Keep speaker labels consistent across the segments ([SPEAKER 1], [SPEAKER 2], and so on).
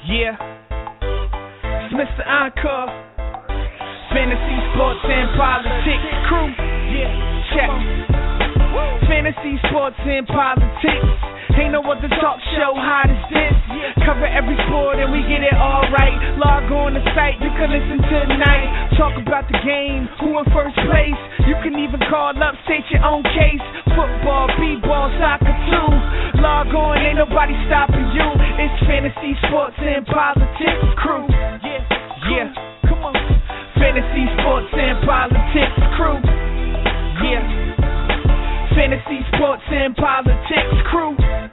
[SPEAKER 1] Yeah, it's Mr. Encore, Fantasy, Sports, and Politics crew. Yeah, check. Fantasy, Sports, and Politics. Ain't no other talk show hot as this. Cover every sport and we get it all right. Log on the site, you can listen tonight. Talk about the game, who in first place. You can even call up, state your own case. Football, b-ball, soccer too. Log on, ain't nobody stopping you. It's Fantasy, Sports, and Politics crew. Yeah, come on. Fantasy, Sports, and Politics crew. Yeah. Fantasy, Sports, and Politics crew.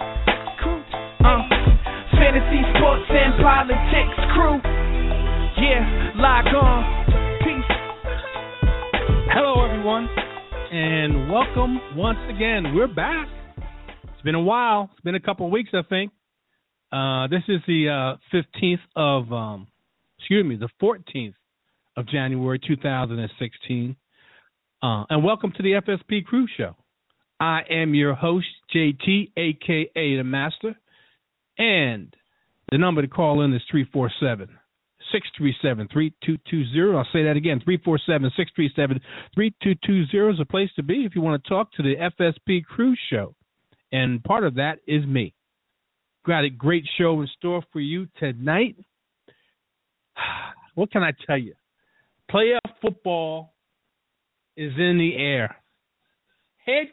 [SPEAKER 1] Fantasy, Sports, and Politics crew. Yeah, log on. Peace.
[SPEAKER 2] Hello, everyone, and welcome once again. We're back. It's been a while. It's been a couple of weeks, I think. This is the 14th of January 2016. And welcome to the FSP Crew Show. I am your host, JT, a.k.a. The Master, and the number to call in is 347-637-3220. I'll say that again, 347-637-3220 is a place to be if you want to talk to the FSP Crew Show, and part of that is me. Got a great show in store for you tonight. What can I tell you? Playoff football is in the air. Head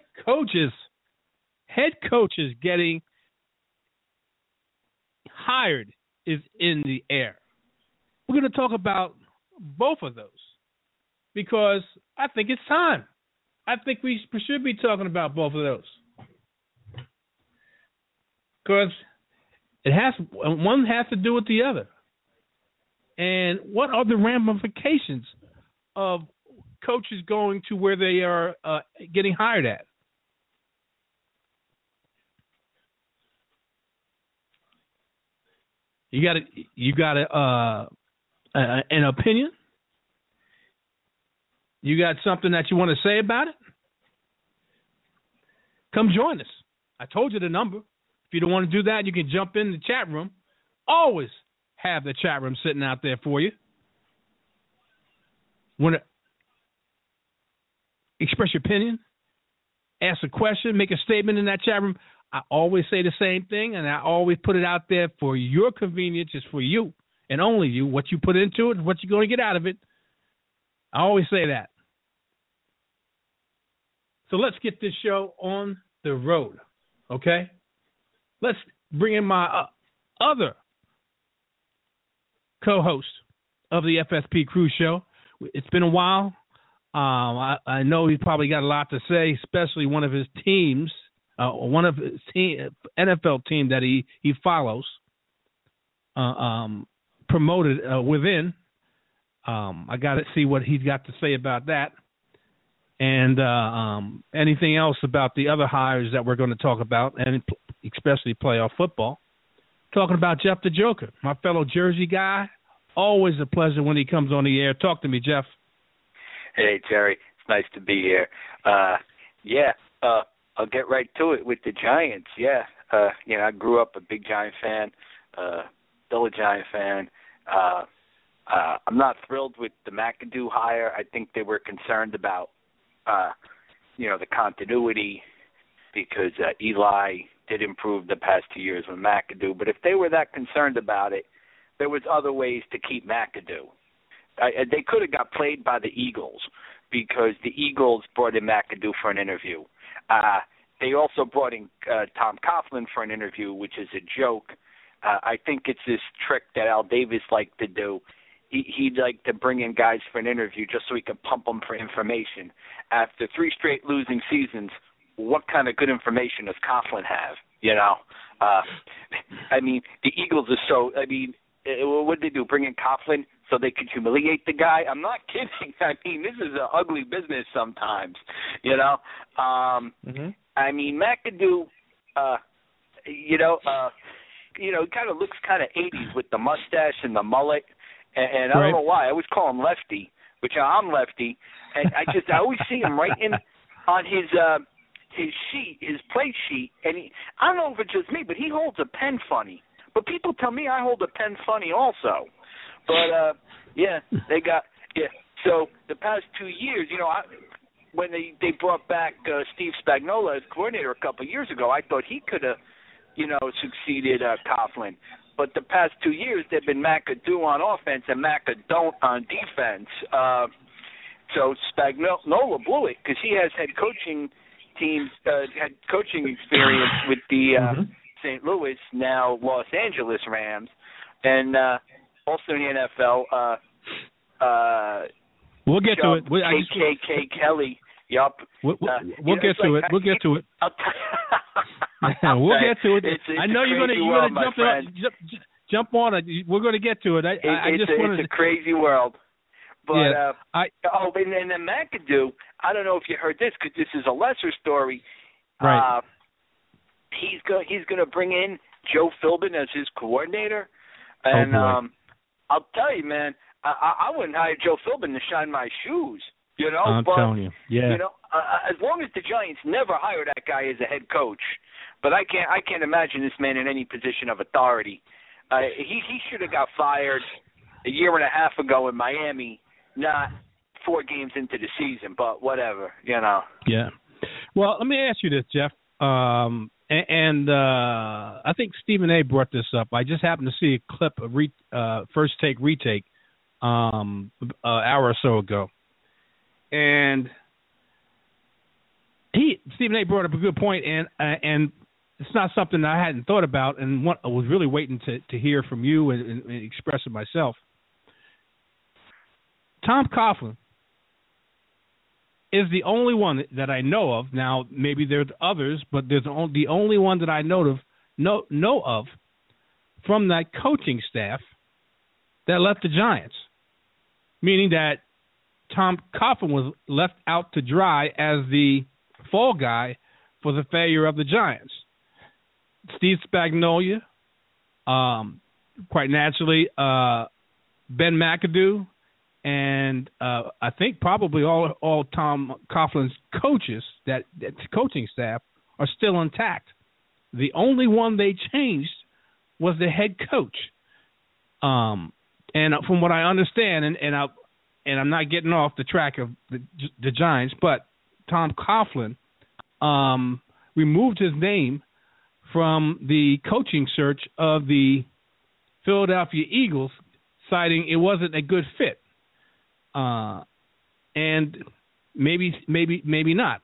[SPEAKER 2] coaches getting hired is in the air. We're going to talk about both of those because I think it's time. I think we should be talking about both of those because one has to do with the other. And what are the ramifications of coaches going to where they are getting hired at? You got an opinion? You got something that you want to say about it? Come join us. I told you the number. If you don't want to do that, you can jump in the chat room. Always have the chat room sitting out there for you. Want to express your opinion, ask a question, make a statement in that chat room. I always say the same thing, and I always put it out there for your convenience. It's for you and only you. What you put into it, what you're going to get out of it. I always say that. So let's get this show on the road, okay? Let's bring in my other co-host of the FSP Crew Show. It's been a while. I know he's probably got a lot to say, especially one of his teams, NFL team that he follows, promoted within. I got to see what he's got to say about that, and anything else about the other hires that we're going to talk about, and especially playoff football. Talking about Jeff the Joker, my fellow Jersey guy. Always a pleasure when he comes on the air. Talk to me, Jeff.
[SPEAKER 3] Hey, Terry. It's nice to be here. I'll get right to it with the Giants. I grew up a big Giant fan, still a Giant fan. I'm not thrilled with the McAdoo hire. I think they were concerned about, the continuity because Eli did improve the past 2 years with McAdoo. But if they were that concerned about it, there was other ways to keep McAdoo. They could have got played by the Eagles because the Eagles brought in McAdoo for an interview. They also brought in Tom Coughlin for an interview, which is a joke. I think it's this trick that Al Davis liked to do. He'd like to bring in guys for an interview just so he could pump them for information. After 3 straight losing seasons, what kind of good information does Coughlin have? The Eagles are so – what did they do, bring in Coughlin so they could humiliate the guy? I'm not kidding. This is an ugly business sometimes, McAdoo, kind of looks kind of 80s with the mustache and the mullet, and I don't know why. I always call him Lefty, which I'm Lefty, and I always see him writing on his sheet, his play sheet, and I don't know if it's just me, but he holds a pen funny. But people tell me I hold a pen funny also. But they got So the past 2 years, when they brought back Steve Spagnuolo as coordinator a couple of years ago, I thought he could have, succeeded Coughlin. But the past 2 years, they've been McAdoo on offense and McAdoo on defense. So Spagnuolo blew it because he has head coaching experience with the St. Louis, now Los Angeles Rams, and also in the NFL.
[SPEAKER 2] We'll get to it.
[SPEAKER 3] K. Kelly. Yup.
[SPEAKER 2] We'll get to it. We'll get to it. We'll get to it. I know you're gonna jump on it. We're gonna get to it.
[SPEAKER 3] It's a crazy world. But and then McAdoo. I don't know if you heard this because this is a lesser story.
[SPEAKER 2] Right.
[SPEAKER 3] He's going to bring in Joe Philbin as his coordinator, and I'll tell you, man, I wouldn't hire Joe Philbin to shine my shoes.
[SPEAKER 2] I'm telling you,
[SPEAKER 3] as long as the Giants never hire that guy as a head coach, but I can't imagine this man in any position of authority. He should have got fired a year and a half ago in Miami, not 4 games into the season, but whatever, Yeah.
[SPEAKER 2] Well, let me ask you this, Jeff. I think Stephen A. brought this up. I just happened to see a clip of First Take Retake an hour or so ago. And Stephen A. brought up a good point, and it's not something I hadn't thought about, and I was really waiting to hear from you and express it myself. Tom Coughlin is the only one that I know of. Now, maybe there's others, but there's the only one that I know of from that coaching staff that left the Giants, meaning that Tom Coughlin was left out to dry as the fall guy for the failure of the Giants. Steve Spagnuolo, quite naturally, Ben McAdoo, and I think probably all Tom Coughlin's coaches, that coaching staff, are still intact. The only one they changed was the head coach. And from what I understand, and I'm not getting off the track of the Giants, but Tom Coughlin removed his name from the coaching search of the Philadelphia Eagles, citing it wasn't a good fit. And maybe not,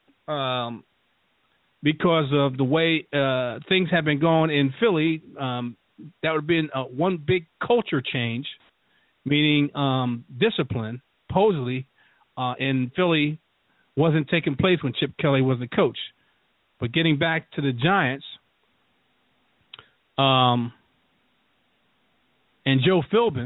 [SPEAKER 2] because of the way things have been going in Philly. That would have been one big culture change, meaning discipline, supposedly, in Philly wasn't taking place when Chip Kelly was the coach. But getting back to the Giants, and Joe Philbin,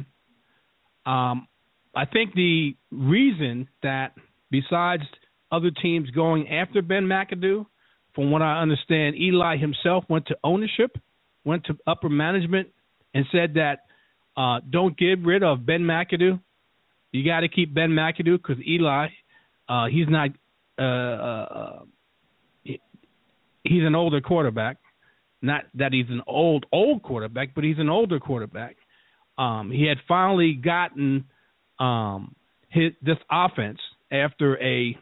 [SPEAKER 2] I think the reason that, besides other teams going after Ben McAdoo, from what I understand, Eli himself went to ownership, went to upper management, and said that don't get rid of Ben McAdoo. You got to keep Ben McAdoo because Eli, he's not he's an older quarterback. Not that he's an old quarterback, but he's an older quarterback. He had finally gotten this offense after a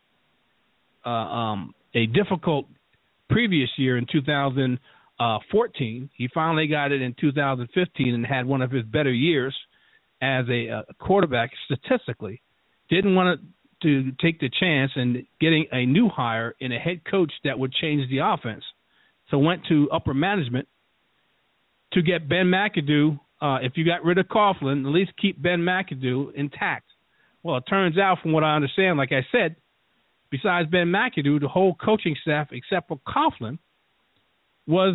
[SPEAKER 2] difficult previous year in 2014. He finally got it in 2015 and had one of his better years as a quarterback statistically. Didn't want to take the chance in getting a new hire in a head coach that would change the offense. So went to upper management to get Ben McAdoo. If you got rid of Coughlin, at least keep Ben McAdoo intact. Well, it turns out, from what I understand, like I said, besides Ben McAdoo, the whole coaching staff, except for Coughlin, was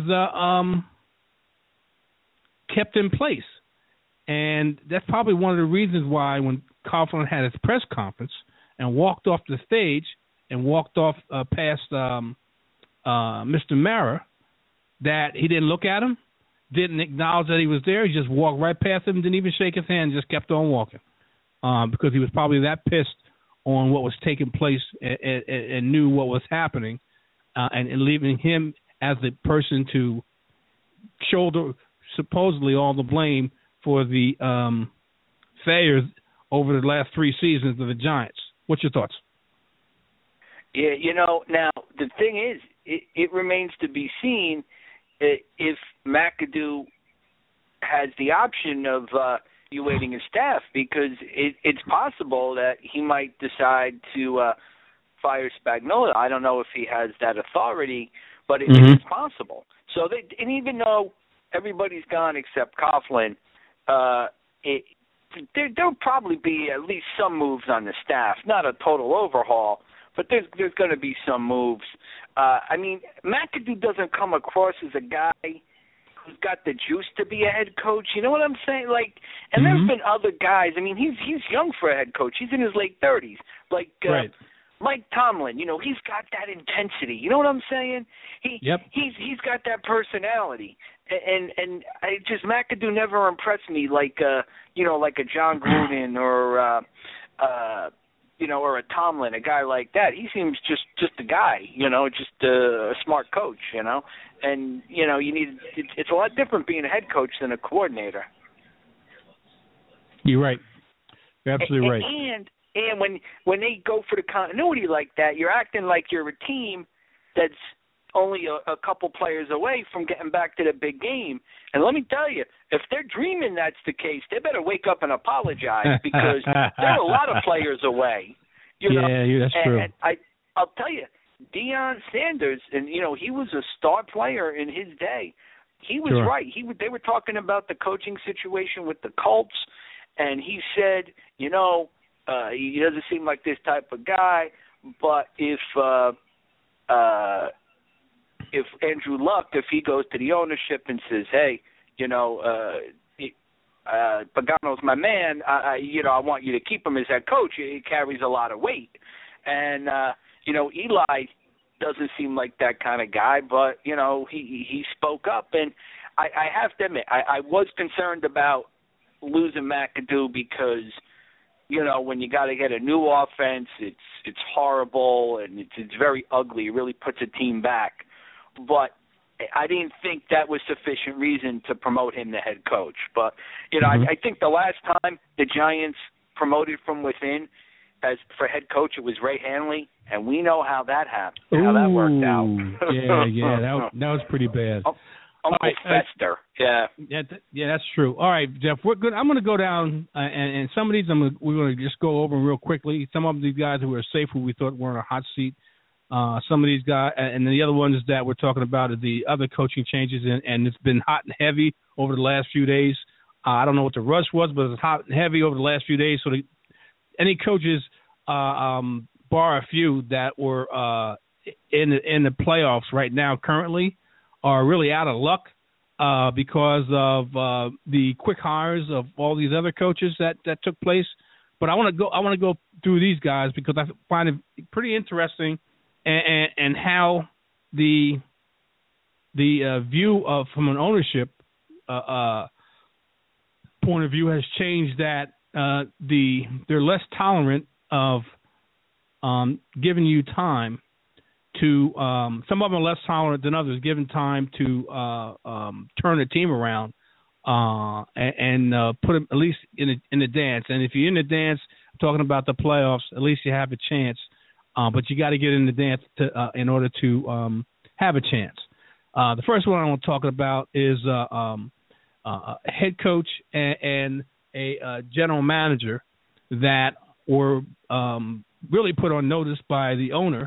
[SPEAKER 2] kept in place. And that's probably one of the reasons why when Coughlin had his press conference and walked off the stage and walked off past Mr. Mara, that he didn't look at him, didn't acknowledge that he was there. He just walked right past him, didn't even shake his hand, just kept on walking, because he was probably that pissed on what was taking place and knew what was happening, and leaving him as the person to supposedly all the blame for the failures over the last 3 seasons of the Giants. What's your thoughts?
[SPEAKER 3] Yeah, now the thing is, it remains to be seen if McAdoo has the option of evaluating his staff, because it's possible that he might decide to fire Spagnuolo. I don't know if he has that authority, but it's possible. So, and even though everybody's gone except Coughlin, there'll probably be at least some moves on the staff, not a total overhaul, but there's going to be some moves. I mean, McAdoo doesn't come across as a guy who's got the juice to be a head coach. You know what I'm saying? Like, and there's been other guys. I mean, he's young for a head coach. He's in his late 30s. Like Mike Tomlin, he's got that intensity. You know what I'm saying? He's got that personality. And I just, McAdoo never impressed me like like a John Gruden or or a Tomlin, a guy like that. He seems just a guy, just a smart coach, And you need it's a lot different being a head coach than a coordinator.
[SPEAKER 2] You're right. You're absolutely right.
[SPEAKER 3] And when they go for the continuity like that, you're acting like you're a team that's only a couple players away from getting back to the big game. And let me tell you, if they're dreaming that's the case, they better wake up and apologize, because there are a lot of players away.
[SPEAKER 2] That's true.
[SPEAKER 3] And I'll tell you, Deion Sanders, and he was a star player in his day. He was right. They were talking about the coaching situation with the Colts, and he said, he doesn't seem like this type of guy, but if Andrew Luck, if he goes to the ownership and says, hey, Pagano's my man, I want you to keep him as head coach, it carries a lot of weight. And, Eli doesn't seem like that kind of guy, but, he spoke up. And I have to admit, I was concerned about losing McAdoo because, when you got to get a new offense, it's horrible and it's very ugly. It really puts a team back. But I didn't think that was sufficient reason to promote him to head coach. But, I think the last time the Giants promoted from within as for head coach, it was Ray Hanley, and we know how that happened, how that worked out.
[SPEAKER 2] That was pretty bad.
[SPEAKER 3] Uncle Fester. Yeah,
[SPEAKER 2] that's true. All right, Jeff, we're good. I'm going to go down, and some of these we're going to just go over real quickly. Some of these guys who were safe, who we thought were on a hot seat. Some of these guys, and the other ones that we're talking about are the other coaching changes, and it's been hot and heavy over the last few days. I don't know what the rush was, but it's hot and heavy over the last few days. So any coaches, bar a few that were in the playoffs right now currently, are really out of luck because of the quick hires of all these other coaches that took place. But I want to go through these guys because I find it pretty interesting. And how the view of from an ownership point of view has changed, that they're less tolerant of giving you time to some of them are less tolerant than others, giving time to turn the team around and put them at least in the dance. And if you're in the dance, talking about the playoffs, at least you have a chance. But you got to get in the dance in order to have a chance. The first one I want to talk about is a head coach and a general manager that were really put on notice by the owner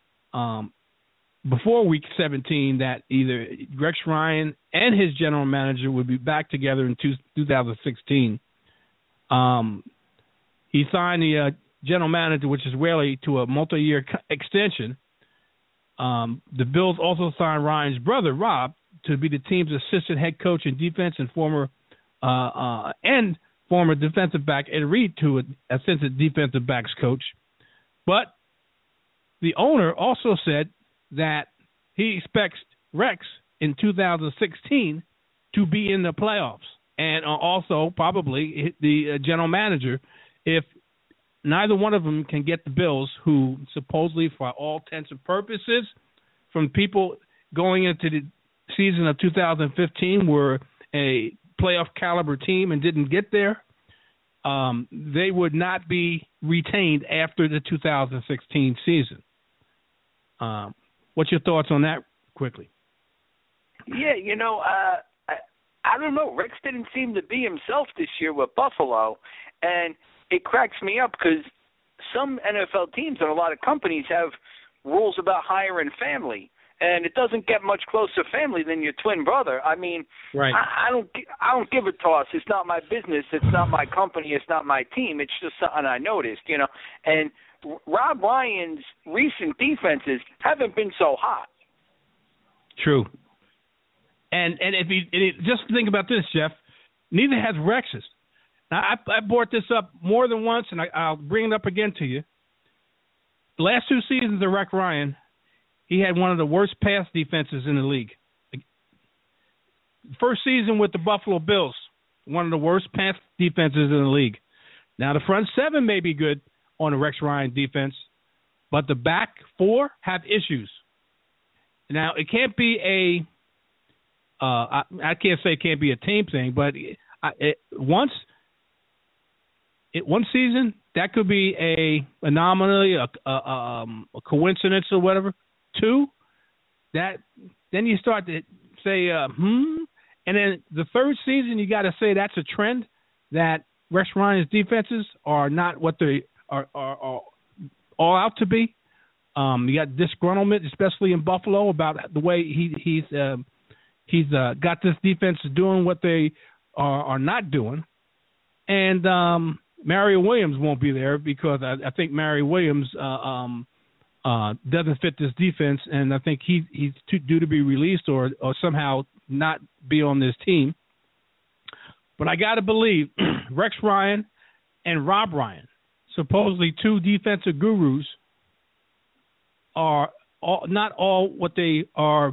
[SPEAKER 2] before Week 17 that either Rex Ryan and his general manager would be back together in 2016. He signed the general manager, which is Whaley, to a multi-year extension. The Bills also signed Ryan's brother, Rob, to be the team's assistant head coach in defense and former defensive back Ed Reed to an assistant defensive backs coach. But the owner also said that he expects Rex in 2016 to be in the playoffs, and also probably the general manager if neither one of them can get the Bills, who supposedly, for all intents and purposes, from people going into the season of 2015, were a playoff caliber team and didn't get there, they would not be retained after the 2016 season. What's your thoughts on that quickly?
[SPEAKER 3] Yeah, I don't know. Rex didn't seem to be himself this year with Buffalo, and it cracks me up because some NFL teams and a lot of companies have rules about hiring family, and it doesn't get much closer family than your twin brother. I mean,
[SPEAKER 2] right.
[SPEAKER 3] I don't give a toss. It's not my business. It's not my company. It's not my team. It's just something I noticed, And Rob Ryan's recent defenses haven't been so hot.
[SPEAKER 2] True. And if just think about this, Jeff, neither has Rex's. Now, I brought this up more than once, and I'll bring it up again to you. The last 2 seasons of Rex Ryan, he had one of the worst pass defenses in the league. First season with the Buffalo Bills, one of the worst pass defenses in the league. Now, the front seven may be good on the Rex Ryan defense, but the back four have issues. Now, it can't be I can't say it can't be a team thing, but one season, that could be a anomaly, a coincidence or whatever. 2, then you start to say, and then the third season, you got to say that's a trend that Rex Ryan's defenses are not what they are all out to be. You got disgruntlement, especially in Buffalo, about the way he's got this defense doing what they are not doing. And Mario Williams won't be there because I think Mario Williams doesn't fit this defense, and I think he's due to be released or somehow not be on this team. But I got to believe Rex Ryan and Rob Ryan, supposedly 2 defensive gurus, are not all what they are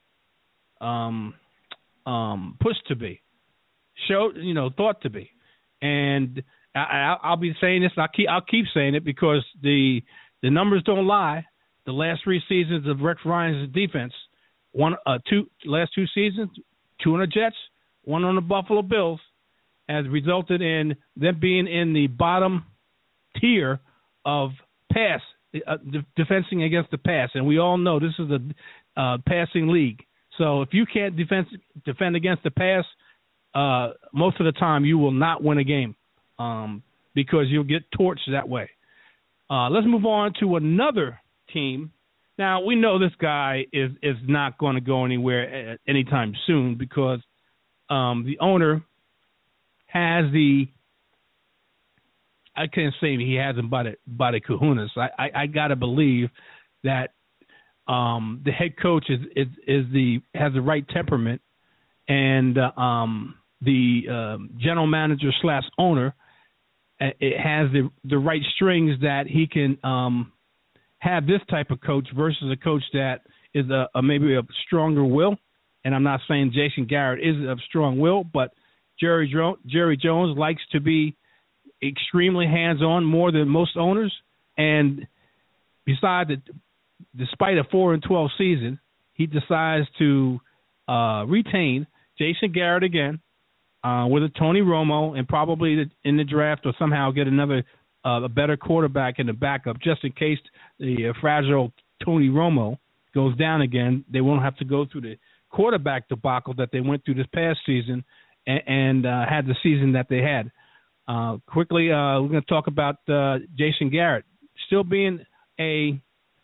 [SPEAKER 2] pushed to be, thought to be. And I'll be saying this, and I'll keep saying it because the numbers don't lie. The last 3 seasons of Rex Ryan's defense, last 2 seasons, 2 on the Jets, 1 on the Buffalo Bills, has resulted in them being in the bottom tier of pass, defending against the pass. And we all know this is a passing league. So if you can't defend against the pass, most of the time you will not win a game because you'll get torched that way. Let's move on to another team. Now, we know this guy is not going to go anywhere anytime soon because the owner has I can't say he has him by the kahunas. I got to believe that the head coach has the right temperament, and the general manager / owner it has the right strings that he can have this type of coach versus a coach that is maybe a stronger will. And I'm not saying Jason Garrett is of strong will, but Jerry Jones likes to be extremely hands-on more than most owners. And besides, despite a 4-12 season, he decides to retain Jason Garrett again with a Tony Romo, and probably in the draft or somehow get another a better quarterback in the backup just in case the fragile Tony Romo goes down again. They won't have to go through the quarterback debacle that they went through this past season and had the season that they had. Quickly, we're going to talk about Jason Garrett still being a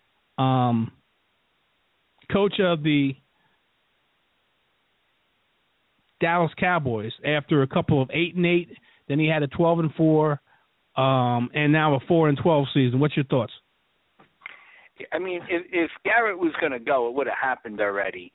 [SPEAKER 2] coach of the Dallas Cowboys after a couple of 8-8. Then he had a 12-4, and now a 4-12 season. What's your thoughts?
[SPEAKER 3] I mean, if Garrett was going to go, it would have happened already.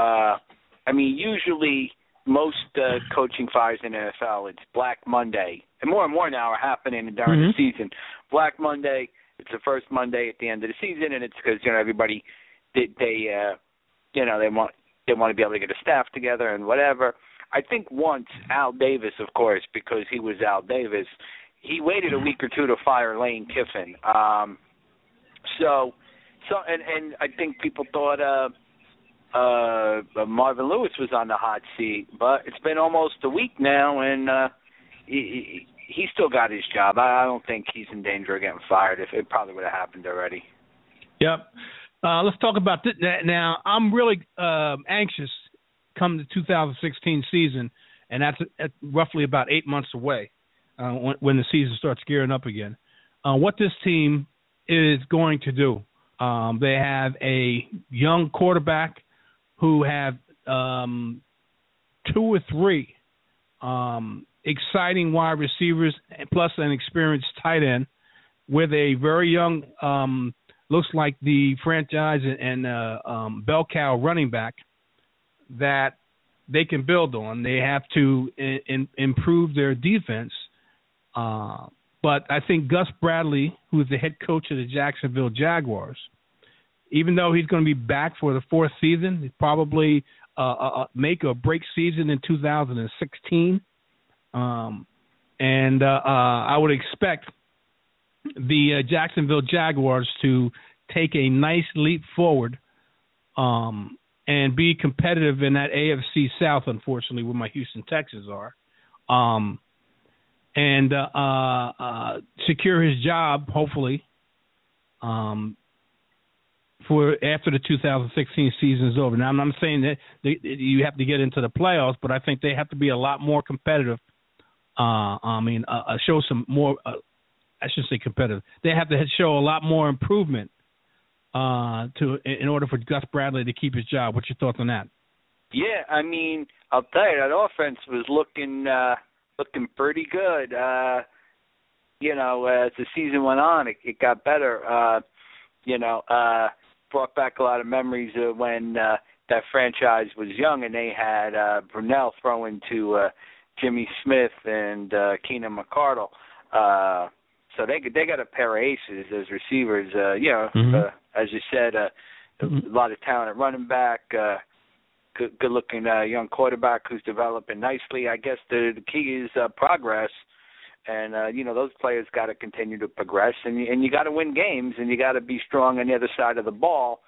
[SPEAKER 3] Usually most coaching fires in the NFL, it's Black Monday, and more now are happening during the season. Black Monday, it's the first Monday at the end of the season, and it's because everybody they want to be able to get a staff together and whatever. I think once Al Davis, of course, because he was Al Davis, he waited a week or two to fire Lane Kiffin. And I think people thought Marvin Lewis was on the hot seat, but it's been almost a week now, and he still got his job. I don't think he's in danger of getting fired. If it probably would have happened already.
[SPEAKER 2] Yep. Let's talk about this now. I'm really anxious come the 2016 season, and that's at roughly about 8 months away when the season starts gearing up again. What this team is going to do. They have a young quarterback who have 2 or 3 exciting wide receivers plus an experienced tight end with a very young, looks like the franchise and bell cow running back that they can build on. They have to improve their defense. But I think Gus Bradley, who is the head coach of the Jacksonville Jaguars, even though he's going to be back for the 4th season, he'll probably make or break season in 2016. I would expect the Jacksonville Jaguars to take a nice leap forward and be competitive in that AFC South, unfortunately, where my Houston Texans are, and secure his job, hopefully, for after the 2016 season is over. Now, I'm not saying that you have to get into the playoffs, but I think they have to be a lot more competitive. Show some more. I shouldn't say competitive. They have to show a lot more improvement in order for Gus Bradley to keep his job. What's your thoughts on that?
[SPEAKER 3] Yeah, I mean, I'll tell you, that offense was looking pretty good. As the season went on, it got better. Brought back a lot of memories of when that franchise was young and they had Brunell throwing to Jimmy Smith and Keenan McCardle. So they got a pair of aces as receivers. As you said, a lot of talent at running back, good-looking young quarterback who's developing nicely. I guess the key is progress. And, those players got to continue to progress. And you got to win games, and you got to be strong on the other side of the ball.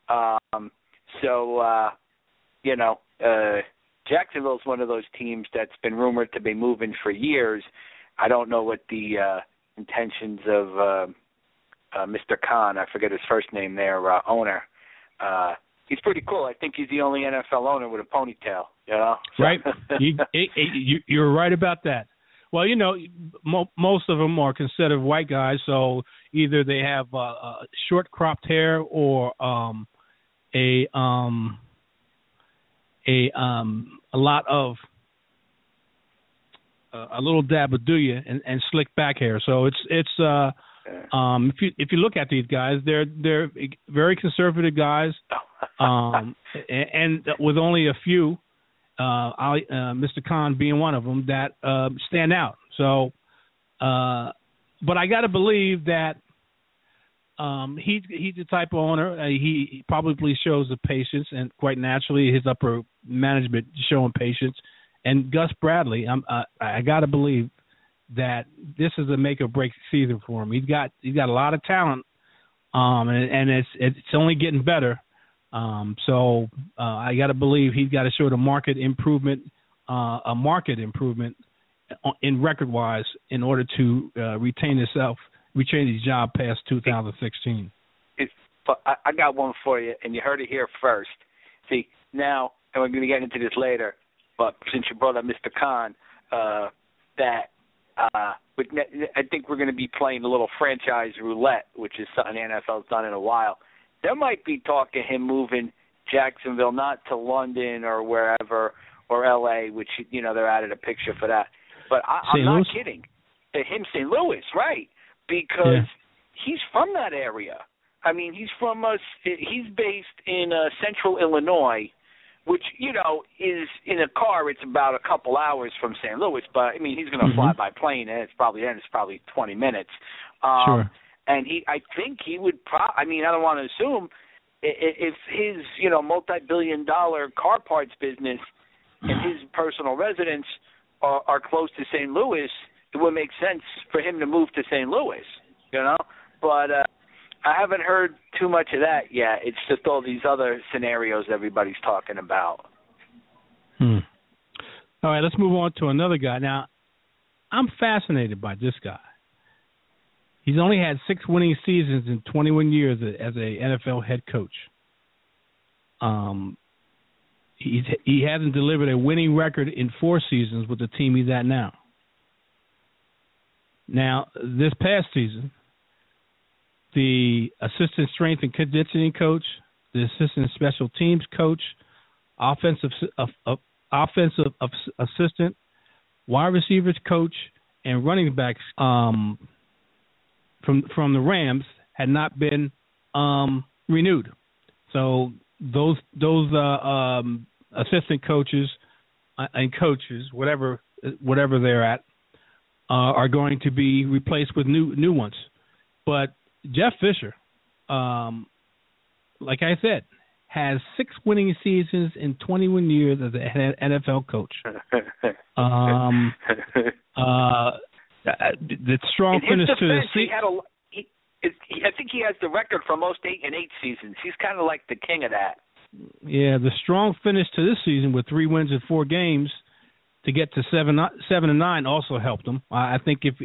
[SPEAKER 3] Jacksonville's one of those teams that's been rumored to be moving for years. I don't know what the intentions of Mr. Khan, I forget his first name there, owner. He's pretty cool. I think he's the only NFL owner with a ponytail,
[SPEAKER 2] Right. You're right about that. Well, most of them are considered white guys, so either they have short cropped hair or a lot of a little dab of duya and slick back hair. So it's if you look at these guys, they're very conservative guys, and with only a few. Mr. Khan being one of them that stand out. So, but I got to believe that he's the type of owner. He probably shows the patience, and quite naturally, his upper management showing patience. And Gus Bradley, I got to believe that this is a make or break season for him. He's got a lot of talent, and it's only getting better. So I got to believe he's got to show a market improvement in record-wise in order to retain his job past 2016.
[SPEAKER 3] I got one for you, and you heard it here first. See, now, and we're going to get into this later, but since you brought up Mr. Khan, I think we're going to be playing a little franchise roulette, which is something the NFL's done in a while. There might be talk of him moving Jacksonville, not to London or wherever, or L.A., which, they're out of the picture for that. But I'm not kidding. Him, St. Louis, right, because he's from that area. I mean, he's based in central Illinois, which, is in a car, it's about a couple hours from St. Louis. But, I mean, he's going to fly by plane, and it's probably 20 minutes.
[SPEAKER 2] Sure.
[SPEAKER 3] And I think he would I don't want to assume if his, multi-billion-dollar car parts business and his personal residence are close to St. Louis, it would make sense for him to move to St. Louis, But I haven't heard too much of that yet. It's just all these other scenarios everybody's talking about.
[SPEAKER 2] All right, let's move on to another guy. Now, I'm fascinated by this guy. He's only had 6 winning seasons in 21 years as a NFL head coach. He hasn't delivered a winning record in 4 seasons with the team he's at now. Now, this past season, the assistant strength and conditioning coach, the assistant special teams coach, offensive assistant, wide receivers coach, and running backs from the Rams had not been renewed. So those assistant coaches and coaches, whatever they're at, are going to be replaced with new ones. But Jeff Fisher, like I said, has 6 winning seasons in 21 years as an NFL coach. The strong finish to the season.
[SPEAKER 3] I think he has the record for most 8-8 seasons. He's kind of like the king of that.
[SPEAKER 2] Yeah, the strong finish to this season with 3 wins in 4 games to get to 7-9 also helped him. I think if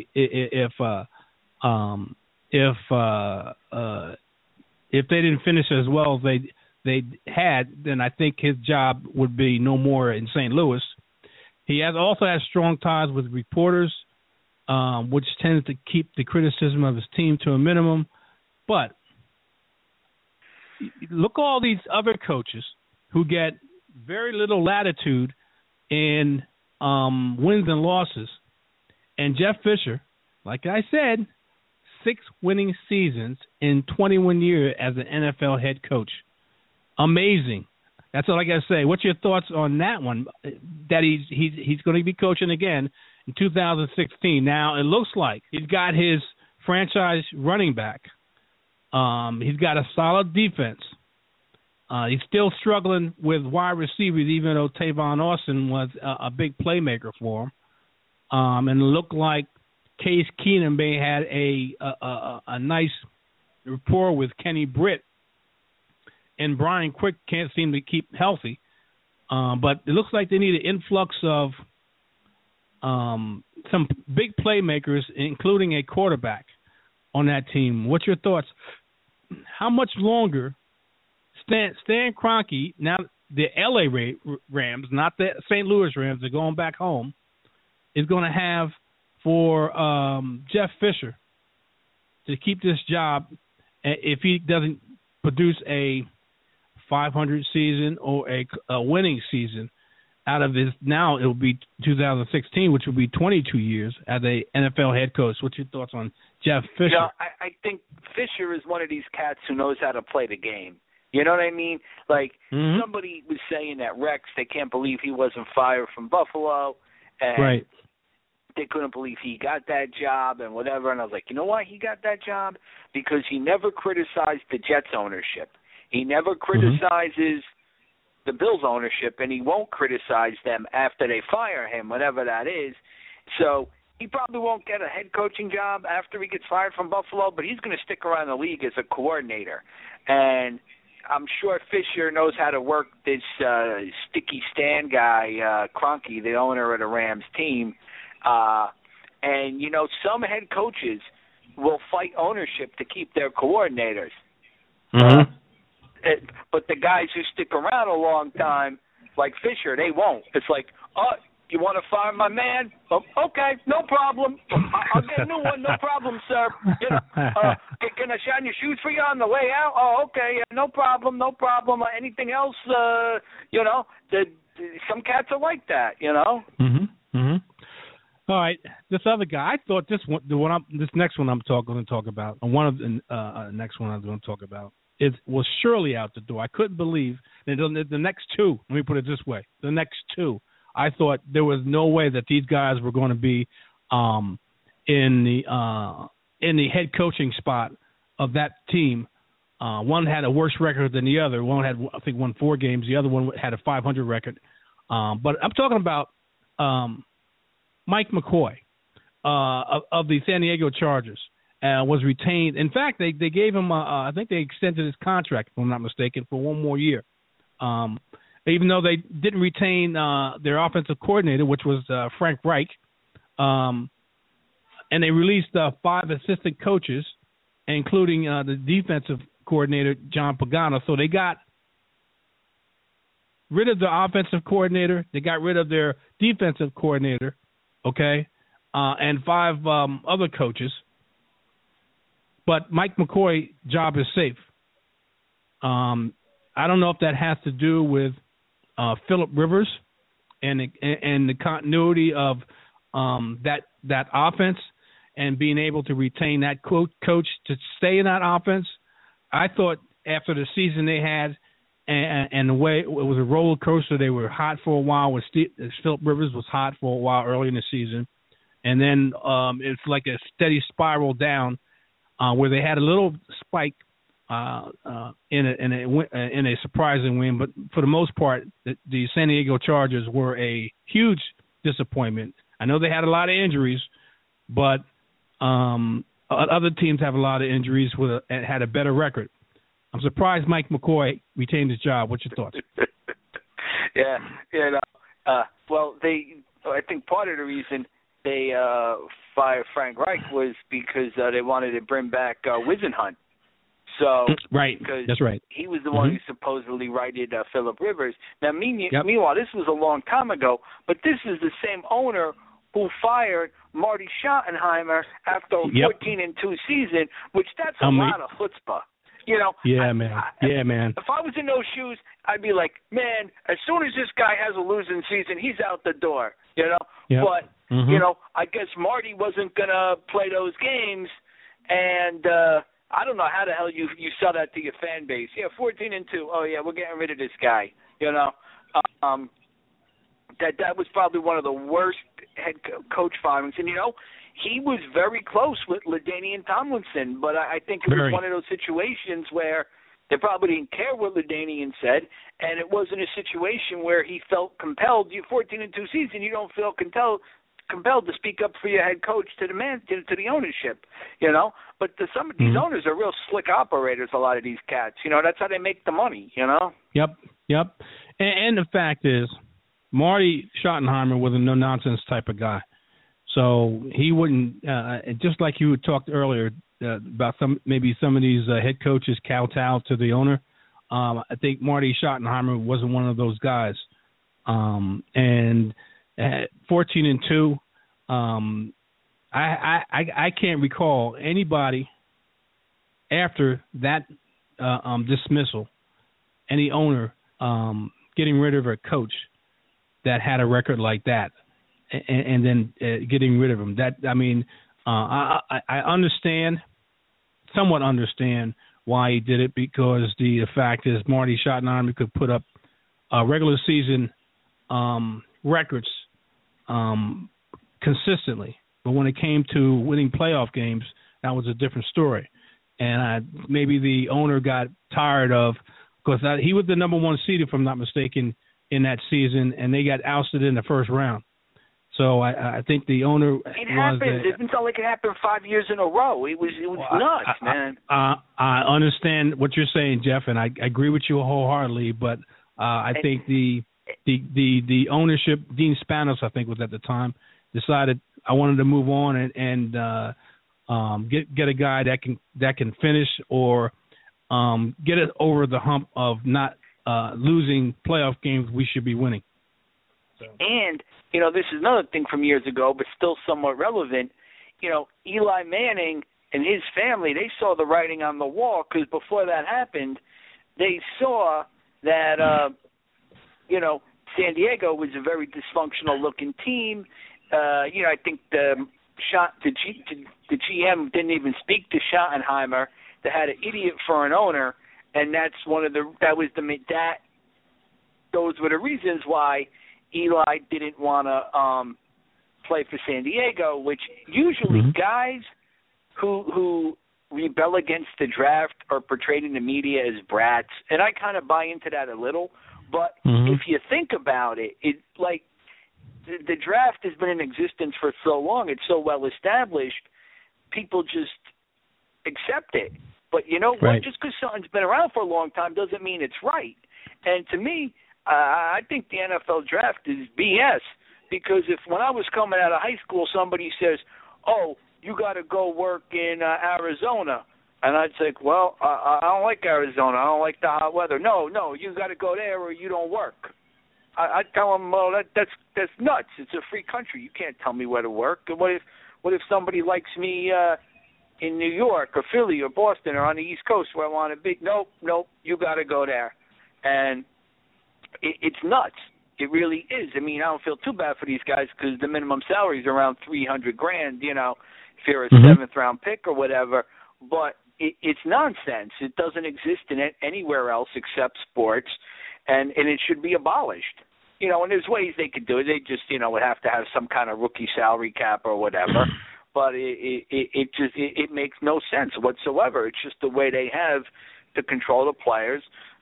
[SPEAKER 2] they didn't finish as well as they had, then I think his job would be no more in St. Louis. He also has strong ties with reporters, which tends to keep the criticism of his team to a minimum. But look at all these other coaches who get very little latitude in wins and losses. And Jeff Fisher, like I said, 6 winning seasons in 21 years as an NFL head coach. Amazing. That's all I got to say. What's your thoughts on that one? That he's going to be coaching again in 2016. Now, it looks like he's got his franchise running back. He's got a solid defense. He's still struggling with wide receivers, even though Tavon Austin was a big playmaker for him. And it looked like Case Keenum may had a nice rapport with Kenny Britt. And Brian Quick can't seem to keep healthy. But it looks like they need an influx of some big playmakers, including a quarterback on that team. What's your thoughts? How much longer Stan Kroenke, now the L.A. Rams, not the St. Louis Rams, they're going back home, is going to have for Jeff Fisher to keep this job if he doesn't produce a 500 season or a winning season out of his? Now it will be 2016, which will be 22 years as a NFL head coach. What's your thoughts on Jeff Fisher?
[SPEAKER 3] You know, I think Fisher is one of these cats who knows how to play the game. You know what I mean? Like, somebody was saying that Rex, they can't believe he wasn't fired from Buffalo. And
[SPEAKER 2] right.
[SPEAKER 3] They couldn't believe he got that job and whatever. And I was like, you know why he got that job? Because he never criticized the Jets ownership. He never criticizes the Bills ownership, and he won't criticize them after they fire him, whatever that is. So he probably won't get a head coaching job after he gets fired from Buffalo, but he's going to stick around the league as a coordinator. And I'm sure Fisher knows how to work this sticky Stan guy, Kroenke, the owner of the Rams team. And, you know, some head coaches will fight ownership to keep their coordinators. But the guys who stick around a long time, like Fisher, they won't. It's like, oh, you want to fire my man? Oh, okay, no problem. I'll get a new one, no problem, sir. You know, can I shine your shoes for you on the way out? Oh, okay, yeah, no problem. Anything else? You know, some cats are like that. You know.
[SPEAKER 2] All right, this other guy. I thought this next one I'm going to talk about, and one of the next one I'm going to talk about. It was surely out the door. I couldn't believe that the next two, let me put it this way, the next two, I thought there was no way that these guys were going to be in the head coaching spot of that team. One had a worse record than the other. One had, I think, won 4 games. The other one had a 500 record. But I'm talking about Mike McCoy of the San Diego Chargers. was retained. In fact, they gave him, I think they extended his contract, if I'm not mistaken, for one more year. Even though they didn't retain their offensive coordinator, which was Frank Reich, and they released 5 assistant coaches, including the defensive coordinator, John Pagano. So they got rid of the offensive coordinator, they got rid of their defensive coordinator, okay, and 5 other coaches. But Mike McCoy's job is safe. I don't know if that has to do with Phillip Rivers and the continuity of that offense and being able to retain that coach to stay in that offense. I thought after the season they had and the way it was a roller coaster, they were hot for a while. Phillip Rivers was hot for a while early in the season, and then it's like a steady spiral down where they had a little spike in a surprising win, but for the most part, the San Diego Chargers were a huge disappointment. I know they had a lot of injuries, but other teams have a lot of injuries and had a better record. I'm surprised Mike McCoy retained his job. What's your thoughts?
[SPEAKER 3] Well, I think part of the reason they fired Frank Reich was because they wanted to bring back Wisenhunt. So,
[SPEAKER 2] right, that's right.
[SPEAKER 3] He was the one who supposedly righted Phillip Rivers. Now, meanwhile, this was a long time ago, but this is the same owner who fired Marty Schottenheimer after a 14-2 season, which that's a lot of chutzpah. You know,
[SPEAKER 2] man.
[SPEAKER 3] If I was in those shoes, I'd be like, man, as soon as this guy has a losing season, he's out the door. You know, but you know, I guess Marty wasn't gonna play those games, and I don't know how the hell you sell that to your fan base. 14-2. Oh yeah, we're getting rid of this guy. You know, that was probably one of the worst head coach firings, and you know. He was very close with LaDainian Tomlinson, but I think it was one of those situations where they probably didn't care what LaDainian said, and it wasn't a situation where he felt compelled. You 14-2 season, you don't feel compelled to speak up for your head coach to the ownership, you know. But some of these owners are real slick operators. A lot of these cats, you know, that's how they make the money, you know.
[SPEAKER 2] Yep. And the fact is, Marty Schottenheimer was a no nonsense type of guy. So he wouldn't, just like you had talked earlier about some of these head coaches kowtow to the owner. I think Marty Schottenheimer wasn't one of those guys. And at 14-2, I can't recall anybody after that dismissal, any owner getting rid of a coach that had a record like that. And then getting rid of him. I somewhat understand why he did it, because the fact is Marty Schottenheimer could put up regular season records consistently, but when it came to winning playoff games, that was a different story. And maybe the owner got tired of, because he was the number 1 seed, if I'm not mistaken, in that season, and they got ousted in the first round. So I think the owner.
[SPEAKER 3] It happened. It didn't sound like it happened 5 years in a row. It was nuts, man.
[SPEAKER 2] I understand what you're saying, Jeff, and I agree with you wholeheartedly. But I think the ownership, Dean Spanos, I think was at the time, decided I wanted to move on and get a guy that can finish or get it over the hump of not losing playoff games we should be winning. So. And you know, this is another thing from years ago, but still somewhat relevant. You know, Eli Manning and his family, they saw the writing on the wall, because before that happened, they saw that, you know, San Diego was a very dysfunctional-looking team. You know, I think the GM didn't even speak to Schottenheimer. They had an idiot for an owner, and those were the reasons why Eli didn't want to play for San Diego, which usually guys who rebel against the draft are portrayed in the media as brats, and I kind of buy into that a little. But if you think about it, the draft has been in existence for so long, it's so well established, people just
[SPEAKER 3] accept it. But you know what? Just because something's been around for a long time doesn't mean it's right. And to me, I think the NFL draft is BS, because if when I was coming out of high school, somebody says, "Oh, you got to go work in Arizona," and I'd say, "Well, I don't like Arizona. I don't like the hot weather." No, you got to go there or you don't work. I tell them, "Well, that's nuts. It's a free country. You can't tell me where to work." And what if somebody likes me in New York or Philly or Boston or on the East Coast where I want to be? Nope, you got to go there. And it's nuts. It really is. I mean, I don't feel too bad for these guys because the minimum salary is around $300,000. You know, if you're a seventh round pick or whatever. But it's nonsense. It doesn't exist in anywhere else except sports, and it should be abolished. You know, and there's ways they could do it. They just, you know, would have to have some kind of rookie salary cap or whatever. But it makes no sense whatsoever. It's just the way they have to control the players.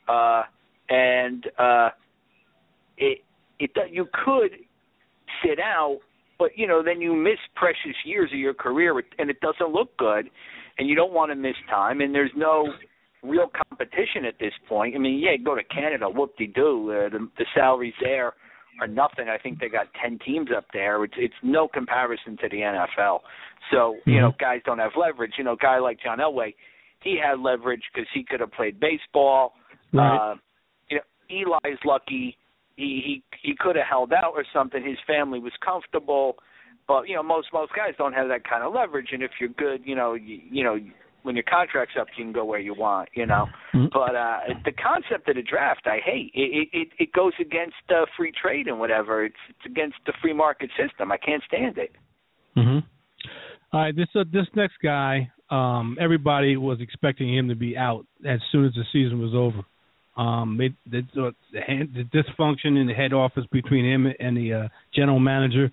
[SPEAKER 3] You could sit out, but you know, then you miss precious years of your career, and it doesn't look good, and you don't want to miss time, and there's no real competition at this point. I mean, yeah, go to Canada, whoop-de-doo. The salaries there are nothing. I think they got 10 teams up there. It's no comparison to the NFL. So, you know, guys don't have leverage. You know, a guy like John Elway, he had leverage because he could have played baseball.
[SPEAKER 2] Right.
[SPEAKER 3] You know, Eli's lucky. He could have held out or something. His family was comfortable. But, you know, most guys don't have that kind of leverage. And if you're good, you know, when your contract's up, you can go where you want, you know. But the concept of the draft, I hate. It goes against free trade and whatever. It's against the free market system. I can't stand it.
[SPEAKER 2] All right, this next guy, everybody was expecting him to be out as soon as the season was over. The dysfunction in the head office between him and the general manager.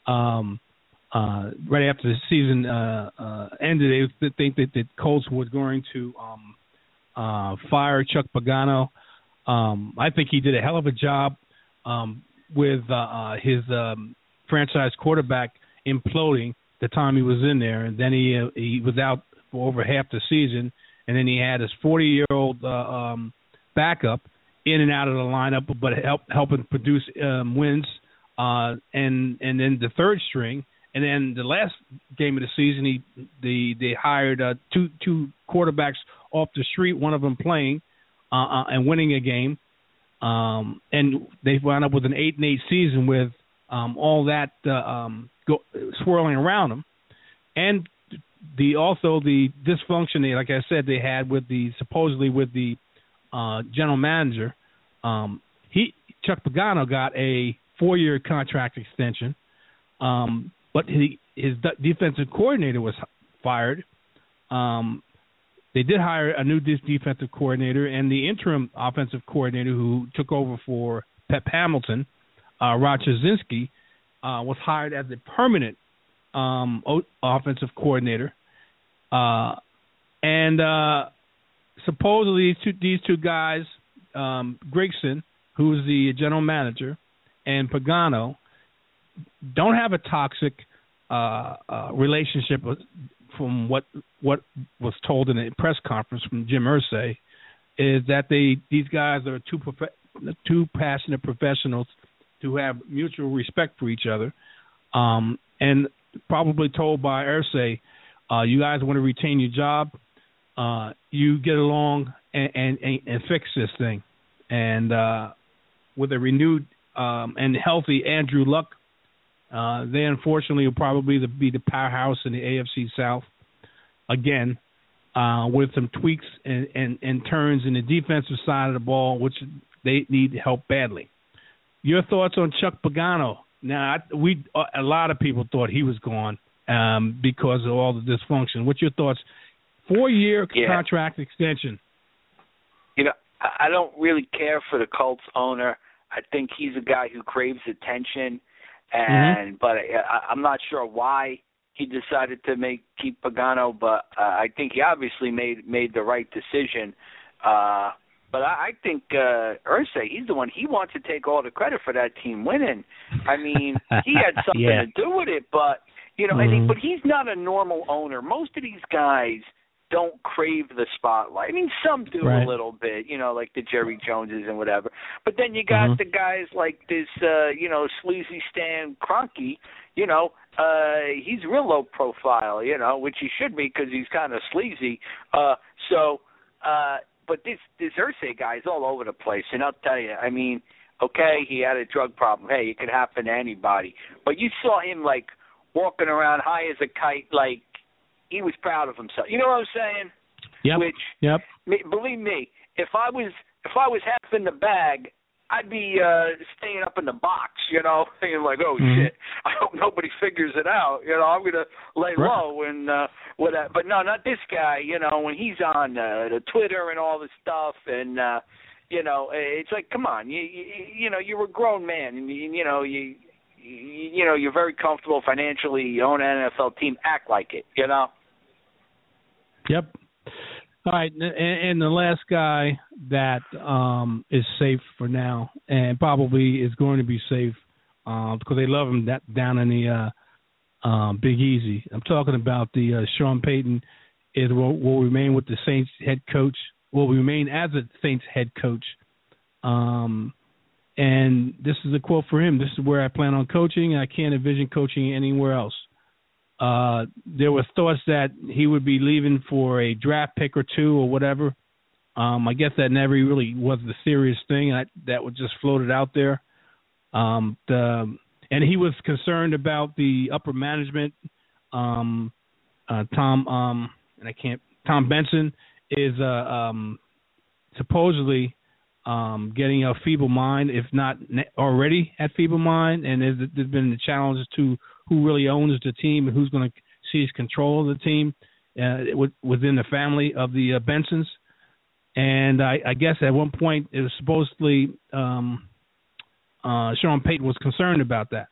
[SPEAKER 2] Right after the season ended, they think that the Colts were going to fire Chuck Pagano. I think he did a hell of a job with his franchise quarterback imploding the time he was in there, and then he was out for over half the season, and then he had his 40-year-old backup in and out of the lineup, but helping produce wins, and then the third string. And then the last game of the season, they hired two quarterbacks off the street, one of them playing and winning a game. And they wound up with an 8-8 season with all that swirling around them. And the dysfunction, like I said, they had with supposedly with the general manager. Chuck Pagano got a 4-year contract extension. But his defensive coordinator was fired. They did hire a new defensive coordinator, and the interim offensive coordinator who took over for Pep Hamilton, Rod Chazinski, was hired as a permanent offensive coordinator. And supposedly these two guys, Grigson, who's the general manager, and Pagano, don't have a toxic relationship from what was told in a press conference from Jim Irsay, is that these guys are two passionate professionals to have mutual respect for each other, and probably told by Irsay, you guys want to retain your job, you get along and fix this thing. And with a renewed and healthy Andrew Luck, they unfortunately will probably be the powerhouse in the AFC South again, with some tweaks and turns in the defensive side of the ball, which they need help badly. Your thoughts on Chuck Pagano? Now, a lot of people thought he was gone because of all the dysfunction. What's your thoughts? 4-year contract extension. You know,
[SPEAKER 3] I don't really care for the Colts owner. I think he's a guy who craves attention. But I'm not sure why he decided to keep Pagano, but I think he obviously made the right decision. But I think Irsay, he's the one. He wants to take all the credit for that team winning. I mean, he had something to do with it, but you know, but he's not a normal owner. Most of these guys, don't crave the spotlight. I mean, some do
[SPEAKER 2] right.
[SPEAKER 3] a little bit, like the Jerry Joneses and whatever. But then you got the guys like this, sleazy Stan Kroenke. He's real low profile, which he should be because he's kind of sleazy. But this Irsay guy is all over the place, and I'll tell you, I mean, okay, he had a drug problem. Hey, it could happen to anybody. But you saw him, like, walking around high as a kite, like he was proud of himself. You know what I'm saying?
[SPEAKER 2] Yep.
[SPEAKER 3] Believe me, if I was half in the bag, I'd be staying up in the box, thinking like, oh, shit, I hope nobody figures it out. I'm going to lay low and whatever. But no, not this guy, when he's on the Twitter and all this stuff and, it's like, come on, you're a grown man and, you're very comfortable financially, you own an NFL team, act like it,
[SPEAKER 2] Yep. All right, and the last guy that is safe for now, and probably is going to be safe because they love him down in the Big Easy. I'm talking about the Sean Payton will remain with the Saints head coach. Will remain as a Saints head coach. And this is a quote for him. This is where I plan on coaching. I can't envision coaching anywhere else. There were thoughts that he would be leaving for a draft pick or two or whatever. I guess that never really was the serious thing. That was just floated out there. And he was concerned about the upper management. Tom Benson is supposedly getting a feeble mind, if not already at feeble mind, and there's been the challenges to who really owns the team and who's going to seize control of the team within the family of the Bensons. And I guess at one point it was supposedly Sean Payton was concerned about that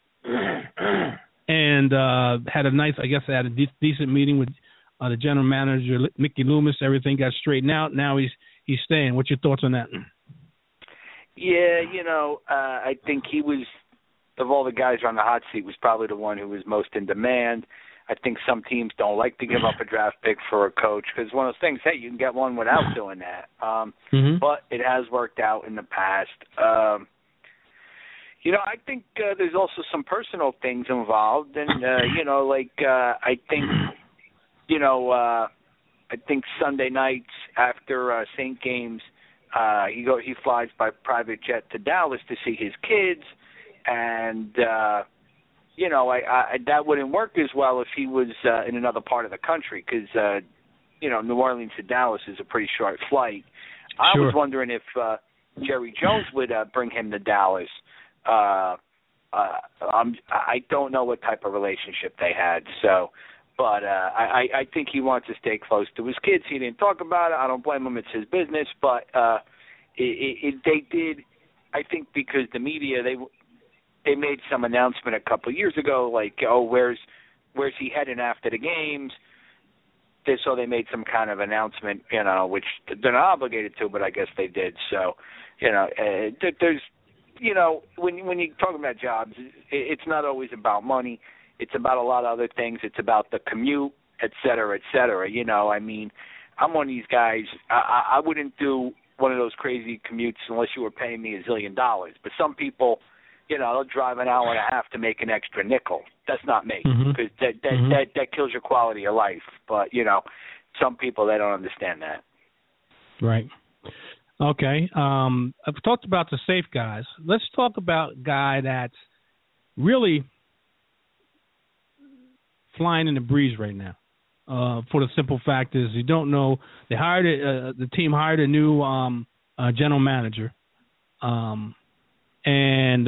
[SPEAKER 2] and had a decent meeting with the general manager, Mickey Loomis. Everything got straightened out. Now he's staying. What's your thoughts on that?
[SPEAKER 3] Yeah, I think he was, of all the guys on the hot seat, was probably the one who was most in demand. I think some teams don't like to give up a draft pick for a coach because one of those things, hey, you can get one without doing that. But it has worked out in the past. I think there's also some personal things involved, and I think Sunday nights after Saint games, he flies by private jet to Dallas to see his kids, and that wouldn't work as well if he was in another part of the country because New Orleans to Dallas is a pretty short flight. I was wondering if Jerry Jones would bring him to Dallas. I don't know what type of relationship they had, so. But I think he wants to stay close to his kids. He didn't talk about it. I don't blame him. It's his business. But they did, I think, because the media, they made some announcement a couple of years ago, like, oh, where's he heading after the games? So they made some kind of announcement, which they're not obligated to, but I guess they did. So, there's, when you're talking about jobs, it's not always about money. It's about a lot of other things. It's about the commute, et cetera, et cetera. I mean, I'm one of these guys. I wouldn't do one of those crazy commutes unless you were paying me $1 zillion. But some people, they'll drive an hour and a half to make an extra nickel. That's not me because that kills your quality of life. But, some people, they don't understand that.
[SPEAKER 2] Right. Okay. I've talked about the safe guys. Let's talk about a guy that's really flying in the breeze right now. For the simple fact is, you don't know. They hired the team hired a new general manager, and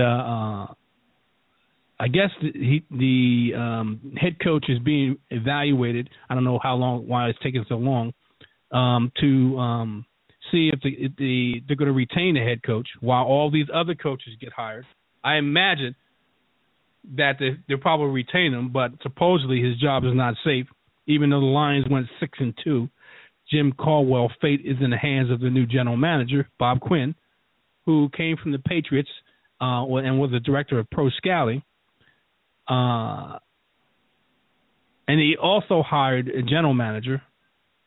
[SPEAKER 2] I guess the head coach is being evaluated. I don't know why it's taking so long to see if they're going to retain the head coach while all these other coaches get hired. I imagine that they'll probably retain him, but supposedly his job is not safe. Even though the Lions went 6-2, Jim Caldwell's fate is in the hands of the new general manager, Bob Quinn, who came from the Patriots and was the director of pro scouting. And he also hired a general manager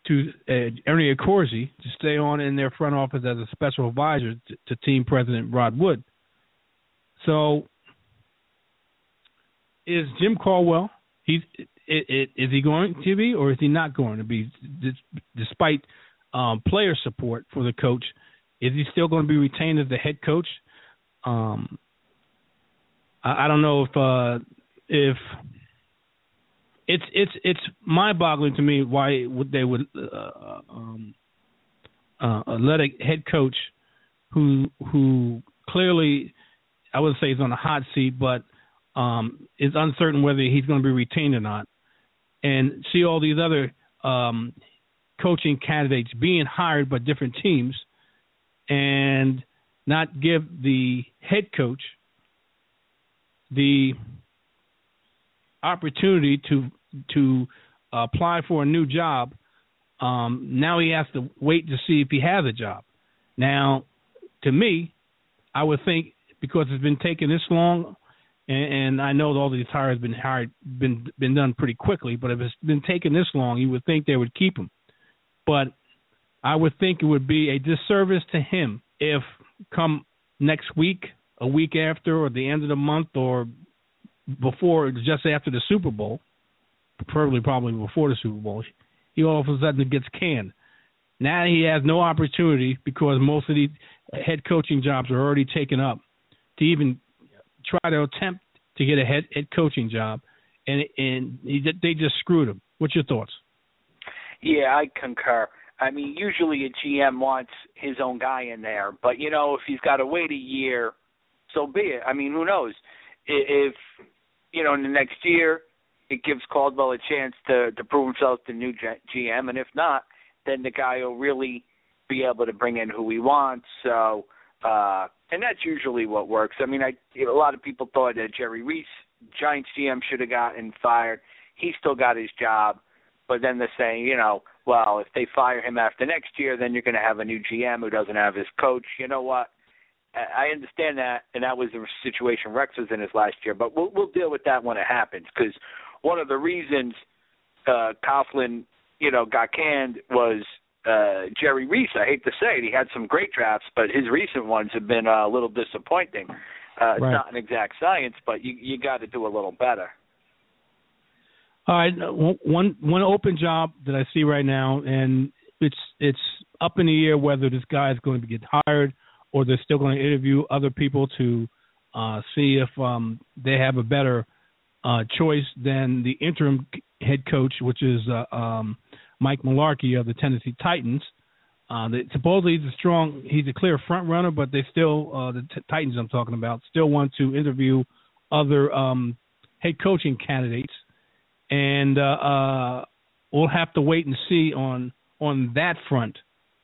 [SPEAKER 2] to Ernie Accorsi to stay on in their front office as a special advisor to team president Rod Wood. So is Jim Caldwell, is he going to be or is he not going to be, despite player support for the coach? Is he still going to be retained as the head coach? I don't know if it's mind-boggling to me why they would let a head coach who clearly, I would say, is on a hot seat, but is uncertain whether he's going to be retained or not, and see all these other coaching candidates being hired by different teams, and not give the head coach the opportunity to apply for a new job. Now he has to wait to see if he has a job. Now, to me, I would think because it's been taking this long, and I know all these hires been done pretty quickly, but if it's been taking this long, you would think they would keep him. But I would think it would be a disservice to him if come next week, a week after, or the end of the month, or before, just after the Super Bowl, preferably probably before the Super Bowl, he all of a sudden gets canned. Now he has no opportunity because most of the head coaching jobs are already taken up to even try to attempt to get a head coaching job, and they just screwed him. What's your thoughts?
[SPEAKER 3] Yeah, I concur. I mean, usually a GM wants his own guy in there, but, you know, if he's got to wait a year, so be it. I mean, who knows? If, you know, in the next year, it gives Caldwell a chance to prove himself the new GM, and if not, then the guy will really be able to bring in who he wants. So, and that's usually what works. I mean, a lot of people thought that Jerry Reese, Giants GM, should have gotten fired. He still got his job, but then they're saying, you know, well, if they fire him after next year, then you're going to have a new GM who doesn't have his coach. You know what? I understand that, and that was the situation Rex was in his last year, but we'll deal with that when it happens, because one of the reasons Coughlin, you know, got canned was Jerry Reese. I hate to say it, he had some great drafts, but his recent ones have been a little disappointing. It's not an exact science, but you got to do a little better.
[SPEAKER 2] All right, one open job that I see right now, and it's up in the air whether this guy is going to get hired or they're still going to interview other people to see if they have a better choice than the interim head coach, which is Mike Mularkey of the Tennessee Titans. Supposedly he's a clear front runner, but they still, the Titans I'm talking about, still want to interview other head coaching candidates. And we'll have to wait and see on that front.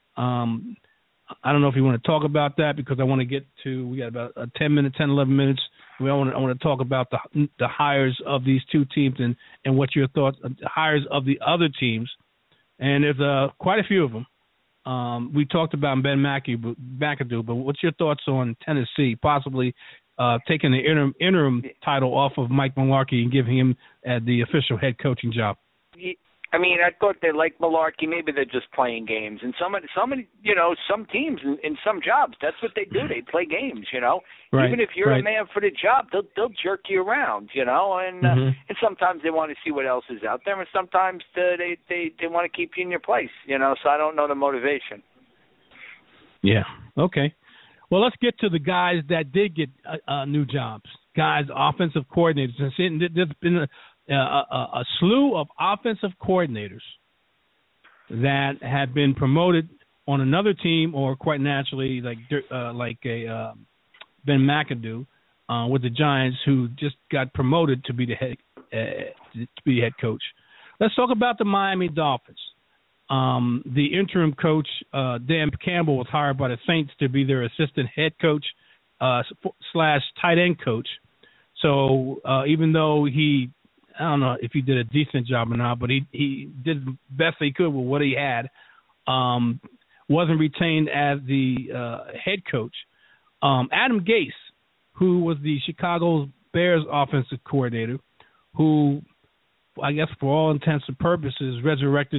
[SPEAKER 2] I don't know if you want to talk about that because I want to get to, we got about 10, 11 minutes. I want to talk about the hires of these two teams and what your thoughts, hires of the other teams. And there's quite a few of them. We talked about Ben McAdoo, but what's your thoughts on Tennessee possibly taking the interim title off of Mike Mularkey and giving him the official head coaching job?
[SPEAKER 3] I mean, I thought they liked Mularkey. Maybe they're just playing games. And some teams in some jobs, that's what they do. They play games, you know. Right, even if you're a man for the job, they'll jerk you around, you know. And and sometimes they want to see what else is out there, and sometimes they want to keep you in your place, you know. So I don't know the motivation. Yeah.
[SPEAKER 2] Okay. Well, let's get to the guys that did get new jobs. Guys, offensive coordinators. There's been a slew of offensive coordinators that have been promoted on another team, or quite naturally, like a Ben McAdoo with the Giants, who just got promoted to be the head coach. Let's talk about the Miami Dolphins. The interim coach, Dan Campbell, was hired by the Saints to be their assistant head coach / tight end coach. So even though I don't know if he did a decent job or not, but he did the best he could with what he had, wasn't retained as the head coach. Adam Gase, who was the Chicago Bears offensive coordinator, who I guess for all intents and purposes resurrected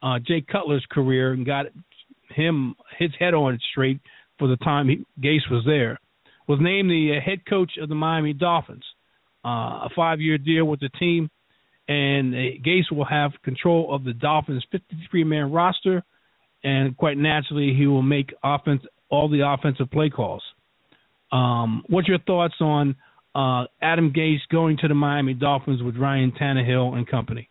[SPEAKER 2] Jay Cutler's career and got his head on straight for the time Gase was there, was named the head coach of the Miami Dolphins, a 5-year deal with the team, and Gase will have control of the Dolphins' 53-man roster, and quite naturally he will make all the offensive play calls. What's your thoughts on Adam Gase going to the Miami Dolphins with Ryan Tannehill and company?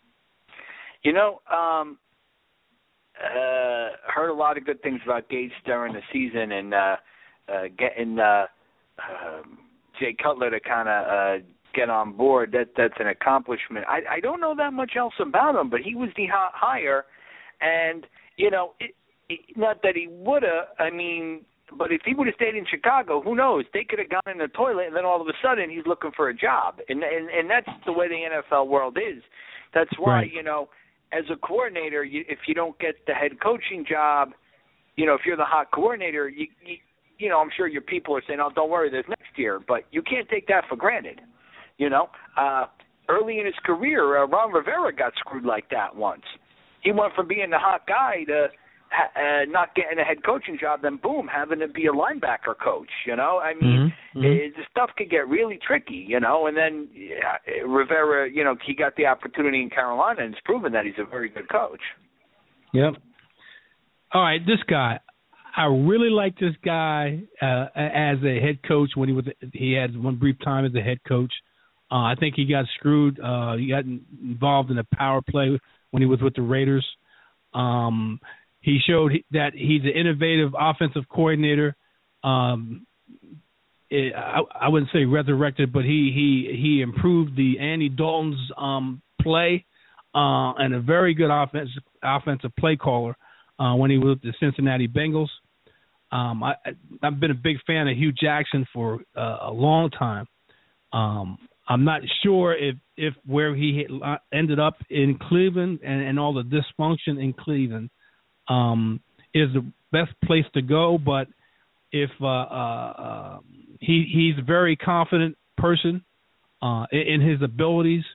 [SPEAKER 3] Heard a lot of good things about Gase during the season, and getting Jay Cutler to kind of get on board, that's an accomplishment. I don't know that much else about him, but he was the hot hire, and not that he would have. But if he would have stayed in Chicago, who knows? They could have gone in the toilet, and then all of a sudden he's looking for a job, and that's the way the NFL world is. That's why,
[SPEAKER 2] right.
[SPEAKER 3] As a coordinator, if you don't get the head coaching job, if you're the hot coordinator, I'm sure your people are saying, "Oh, don't worry, there's next year." But you can't take that for granted. Early in his career, Ron Rivera got screwed like that once. He went from being the hot guy to not getting a head coaching job, then boom, having to be a linebacker coach. The stuff could get really tricky. And then Rivera, he got the opportunity in Carolina, and it's proven that he's a very good coach.
[SPEAKER 2] Yep. All right, this guy, I really like this guy as a head coach. He had one brief time as a head coach. I think he got screwed. He got involved in a power play when he was with the Raiders. He showed that he's an innovative offensive coordinator. I wouldn't say resurrected, but he improved the Andy Dalton's play and a very good offensive play caller when he was with the Cincinnati Bengals. I've been a big fan of Hugh Jackson for a long time. I'm not sure if where he ended up in Cleveland and all the dysfunction in Cleveland is the best place to go, but if he's a very confident person in his abilities,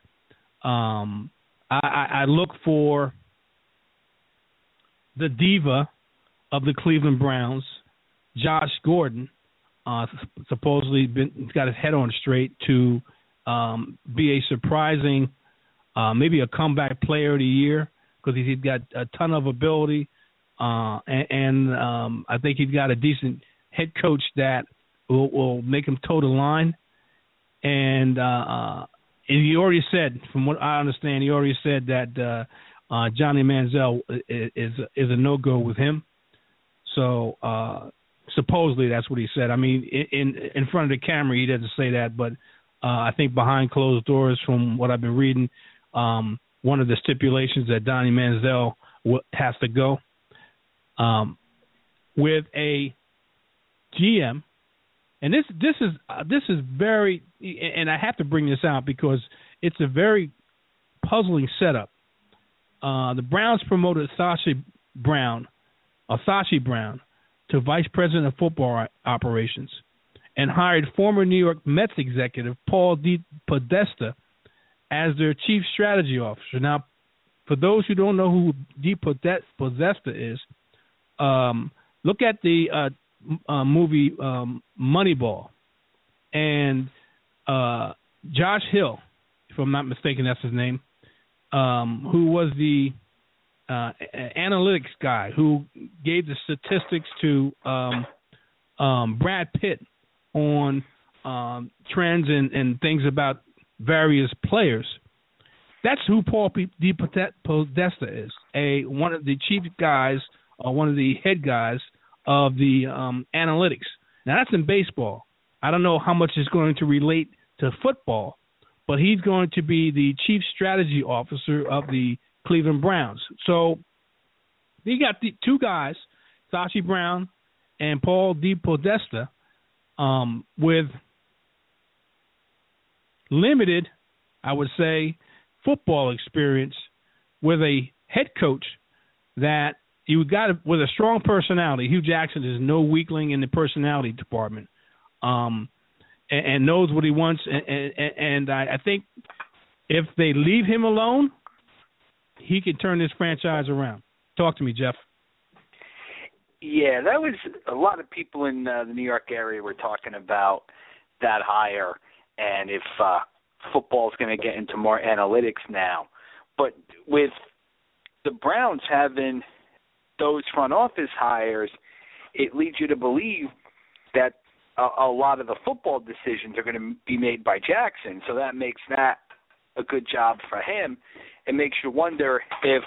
[SPEAKER 2] I look for the diva of the Cleveland Browns, Josh Gordon, supposedly got his head on straight to be a surprising, maybe a comeback player of the year, because he's got a ton of ability, and I think he's got a decent head coach that will make him toe the line. And he already said, from what I understand, that Johnny Manziel is a no-go with him. So supposedly that's what he said. In front of the camera he doesn't say that, but I think behind closed doors, from what I've been reading, one of the stipulations that Johnny Manziel has to go with a GM, and this is very, and I have to bring this out because it's a very puzzling setup. The Browns promoted Sashi Brown to vice president of football operations, and hired former New York Mets executive Paul DePodesta as their chief strategy officer. Now, for those who don't know who DePodesta is, look at the movie Moneyball, and Josh Hill, if I'm not mistaken, that's his name, who was the analytics guy who gave the statistics to Brad Pitt on trends and things about various players. That's who Paul DePodesta is, one of the chief guys, or one of the head guys of the analytics. Now, that's in baseball. I don't know how much is going to relate to football, but he's going to be the chief strategy officer of the Cleveland Browns. So you got the two guys, Sashi Brown and Paul DePodesta, with limited, I would say, football experience, with a head coach that you got with a strong personality. Hugh Jackson is no weakling in the personality department, and knows what he wants. And I think if they leave him alone, he can turn this franchise around. Talk to me, Jeff.
[SPEAKER 3] Yeah, that was a lot of people in the New York area were talking about that hire, and if football's going to get into more analytics now. But with the Browns having those front office hires, it leads you to believe that a lot of the football decisions are going to be made by Jackson. So that makes that a good job for him. It makes you wonder if,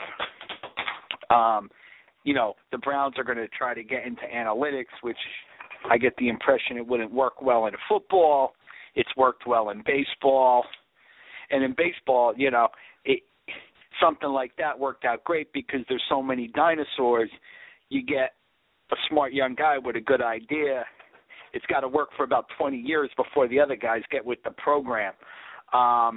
[SPEAKER 3] the Browns are going to try to get into analytics, which I get the impression it wouldn't work well in football. It's worked well in baseball. And in baseball, something like that worked out great because there's so many dinosaurs. You get a smart young guy with a good idea. It's got to work for about 20 years before the other guys get with the program. I'll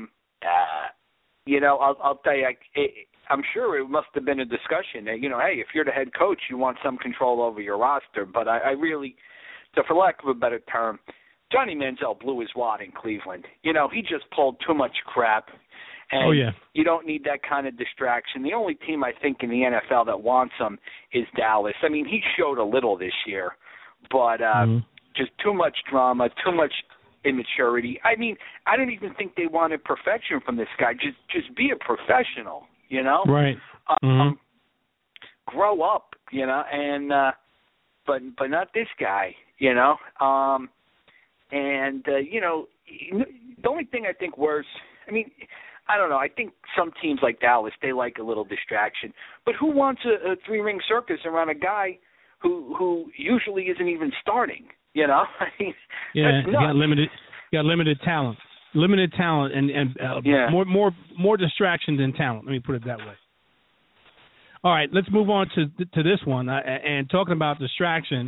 [SPEAKER 3] tell you, I'm sure it must have been a discussion that, hey, if you're the head coach, you want some control over your roster. But I really, for lack of a better term, Johnny Manziel blew his wad in Cleveland. He just pulled too much crap. And you don't need that kind of distraction. The only team I think in the NFL that wants him is Dallas. I mean, he showed a little this year, but just too much drama, too much immaturity. I mean, I don't even think they wanted perfection from this guy. Just be a professional,
[SPEAKER 2] Right.
[SPEAKER 3] Grow up, and but not this guy, and the only thing I think worse, I don't know. I think some teams like Dallas, they like a little distraction. But who wants a three-ring circus around a guy who usually isn't even starting?
[SPEAKER 2] That's got limited talent. Limited talent and more distraction than talent. Let me put it that way. All right, let's move on to this one. And talking about distraction,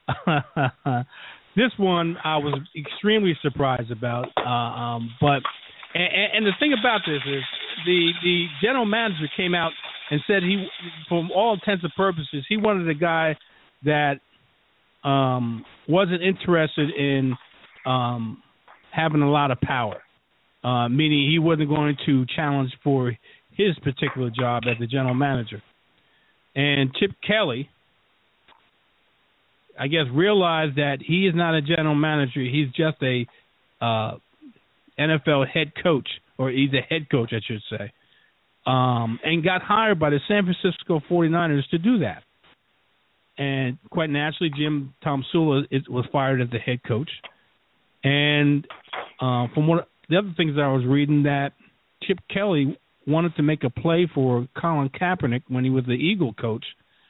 [SPEAKER 2] this one I was extremely surprised about. But the thing about this is the general manager came out and said he, for all intents and purposes, he wanted a guy that wasn't interested in having a lot of power, meaning he wasn't going to challenge for his particular job as the general manager. And Chip Kelly, I guess, realized that he is not a general manager. He's just a NFL head coach, or he's a head coach, I should say, and got hired by the San Francisco 49ers to do that. And quite naturally, Jim Tomsula was fired as the head coach. And from what the other things that I was reading, that Chip Kelly wanted to make a play for Colin Kaepernick when he was the Eagle coach,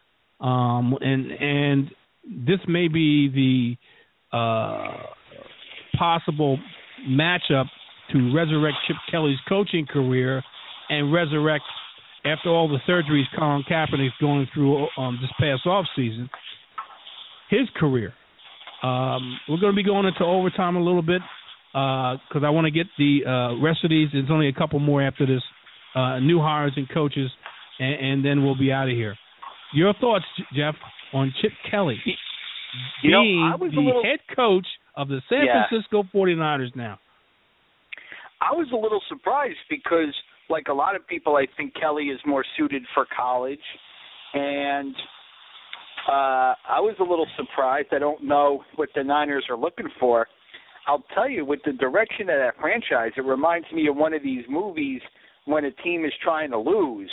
[SPEAKER 2] and this may be the possible matchup to resurrect Chip Kelly's coaching career and resurrect, after all the surgeries Colin Kaepernick's going through this past offseason, his career. We're going to be going into overtime a little bit because I want to get the rest of these. There's only a couple more after this, new hires and coaches, and then we'll be out of here. Your thoughts, Jeff, on Chip Kelly being the head coach of the San Francisco 49ers now?
[SPEAKER 3] I was a little surprised because, like a lot of people, I think Kelly is more suited for college. And I was a little surprised. I don't know what the Niners are looking for. I'll tell you, with the direction of that franchise, it reminds me of one of these movies when a team is trying to lose.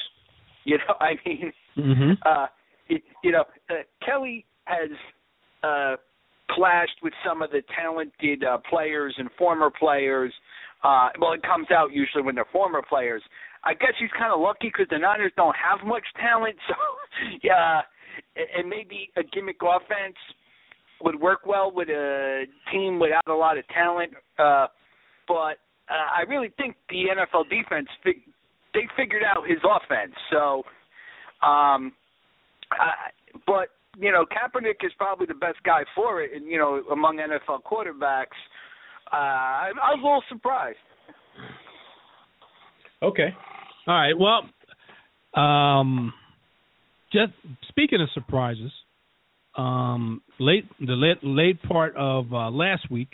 [SPEAKER 3] Kelly has clashed with some of the talented players and former players. It comes out usually when they're former players. I guess he's kind of lucky because the Niners don't have much talent. So, and maybe a gimmick offense would work well with a team without a lot of talent. But I really think the NFL defense, they figured out his offense. So, but, Kaepernick is probably the best guy for it, and, among NFL quarterbacks. I was a little surprised.
[SPEAKER 2] Okay. All right. Well, just speaking of surprises, late part of last week,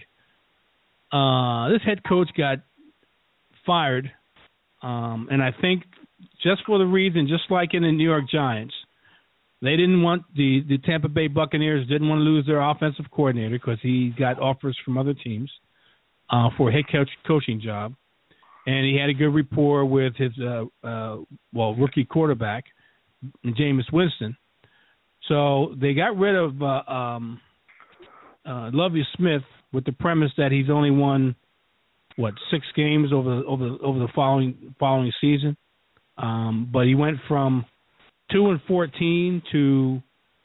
[SPEAKER 2] this head coach got fired, and I think just for the reason, just like in the New York Giants, they didn't want the Tampa Bay Buccaneers didn't want to lose their offensive coordinator because he got offers from other teams for a head coaching job, and he had a good rapport with his rookie quarterback, Jameis Winston. So they got rid of Lovie Smith with the premise that he's only won 6 games over the following season, but he went from 2-14 to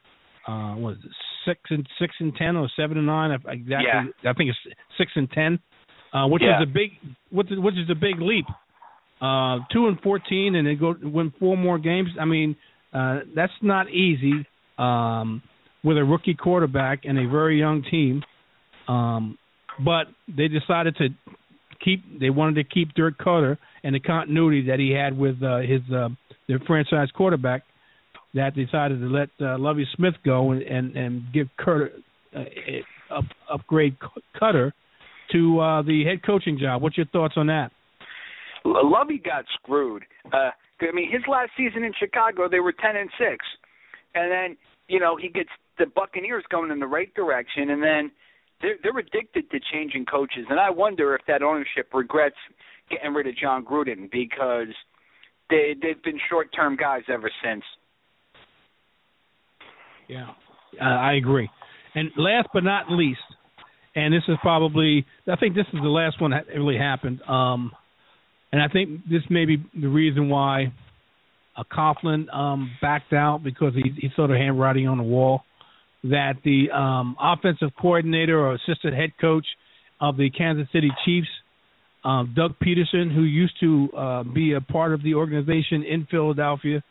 [SPEAKER 2] 6-10 or 7-9 exactly. Yeah. I think it's 6-10, which is a big leap. 2-14 and they go win 4 more games. I mean, that's not easy with a rookie quarterback and a very young team. But they decided to wanted to keep Dirk Koetter and the continuity that he had with their franchise quarterback. That decided to let Lovie Smith go and give Koetter upgrade Koetter to the head coaching job. What's your thoughts on that?
[SPEAKER 3] Lovie got screwed. I mean, his last season in Chicago, they were 10-6, and then he gets the Buccaneers going in the right direction, and then they're addicted to changing coaches, and I wonder if that ownership regrets getting rid of John Gruden because they've been short-term guys ever since.
[SPEAKER 2] Yeah, I agree. And last but not least, and this is probably, I think this is the last one that really happened, and I think this may be the reason why Coughlin backed out, because he saw the handwriting on the wall, that the offensive coordinator or assistant head coach of the Kansas City Chiefs, Doug Peterson, who used to be a part of the organization in Philadelphia,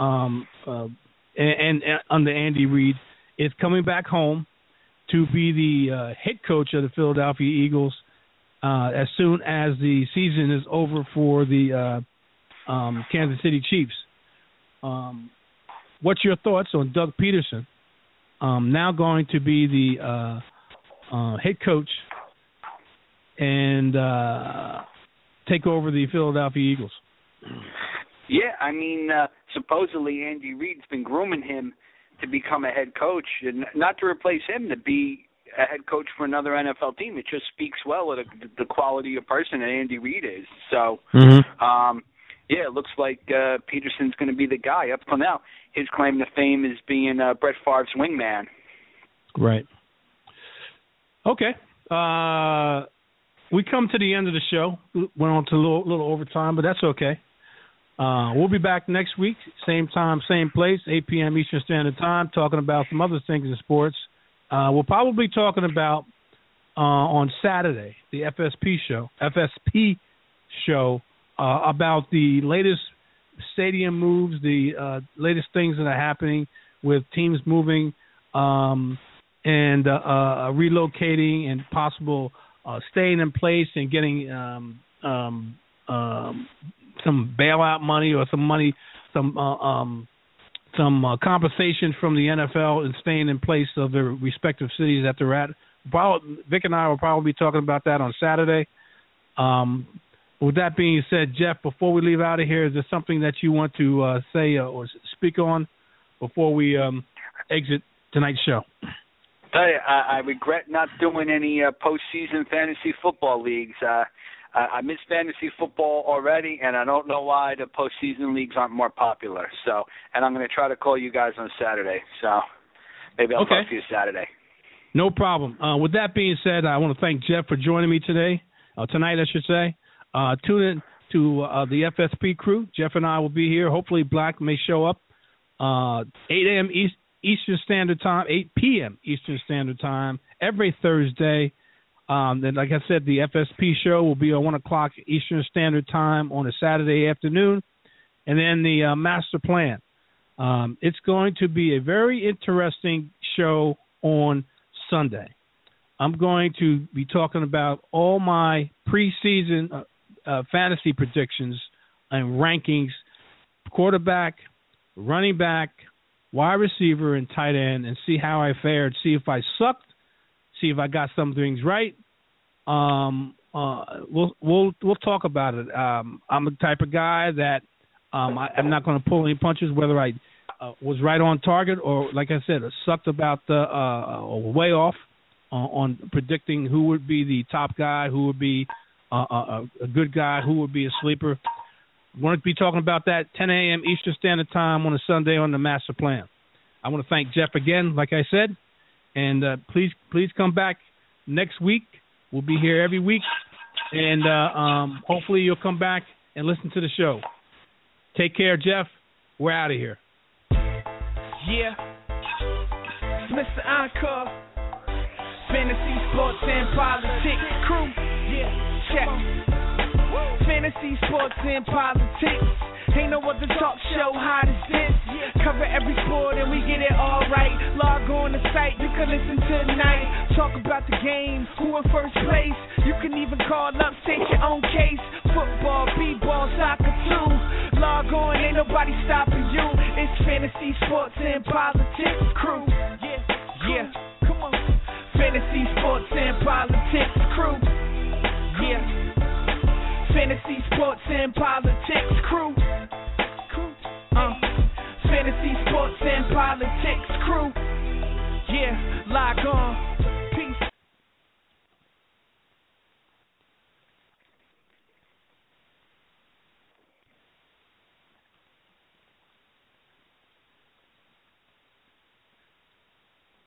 [SPEAKER 2] and under Andy Reid, is coming back home to be the head coach of the Philadelphia Eagles as soon as the season is over for the Kansas City Chiefs. What's your thoughts on Doug Peterson now going to be the head coach and take over the Philadelphia Eagles?
[SPEAKER 3] Yeah, I mean, supposedly Andy Reid's been grooming him to become a head coach, and not to replace him, to be a head coach for another NFL team. It just speaks well of the quality of person that Andy Reid is. So, yeah, it looks like Peterson's going to be the guy. Up till now, his claim to fame is being Brett Favre's wingman. Right.
[SPEAKER 2] Okay. We come to the end of the show. Went on to a little overtime, but that's okay. We'll be back next week, same time, same place, 8 p.m. Eastern Standard Time, talking about some other things in sports. We'll probably be talking about on Saturday, the FSP show, about the latest stadium moves, the latest things that are happening with teams moving and relocating and possible staying in place and getting some bailout money or some money, some compensation from the NFL and staying in place of their respective cities that they're at. Vic and I will probably be talking about that on Saturday. With that being said, Jeff, before we leave out of here, is there something that you want to say or speak on before we exit tonight's show?
[SPEAKER 3] I regret not doing any postseason fantasy football leagues. I miss fantasy football already, and I don't know why the postseason leagues aren't more popular. So, and I'm going to try to call you guys on Saturday. So maybe I'll talk to you Saturday.
[SPEAKER 2] No problem. With that being said, I want to thank Jeff for joining me tonight, I should say. Tune in to the FSP crew. Jeff and I will be here. Hopefully Black may show up 8 a.m. Eastern Standard Time, 8 p.m. Eastern Standard Time every Thursday. And like I said, the FSP show will be at 1 o'clock Eastern Standard Time on a Saturday afternoon. And then the Master Plan. It's going to be a very interesting show on Sunday. I'm going to be talking about all my preseason fantasy predictions and rankings, quarterback, running back, wide receiver, and tight end, and see how I fared, see if I sucked, see if I got some things right. We'll talk about it. I'm the type of guy that I'm not going to pull any punches, whether I was right on target or, like I said, sucked about way off on predicting who would be the top guy, who would be a good guy, who would be a sleeper. We're going to be talking about that 10 a.m. Eastern Standard Time on a Sunday on the Master Plan. I want to thank Jeff again, like I said, and please come back next week. We'll be here every week, and hopefully you'll come back and listen to the show. Take care, Jeff. We're out of here.
[SPEAKER 1] Yeah, it's Mr. Encore, Fantasy Sports and Politics crew. Yeah, check. Fantasy Sports and Politics. Ain't no other talk show hot as this. Cover every sport and we get it all right. Log on the site, you can listen tonight. Talk about the game, who in first place. You can even call up, state your own case. Football, b-ball, soccer too. Log on, ain't nobody stopping you. It's Fantasy Sports and Politics crew. Yeah, come on. Fantasy Sports and Politics crew. Yeah. Fantasy Sports and Politics crew. Fantasy Sports and Politics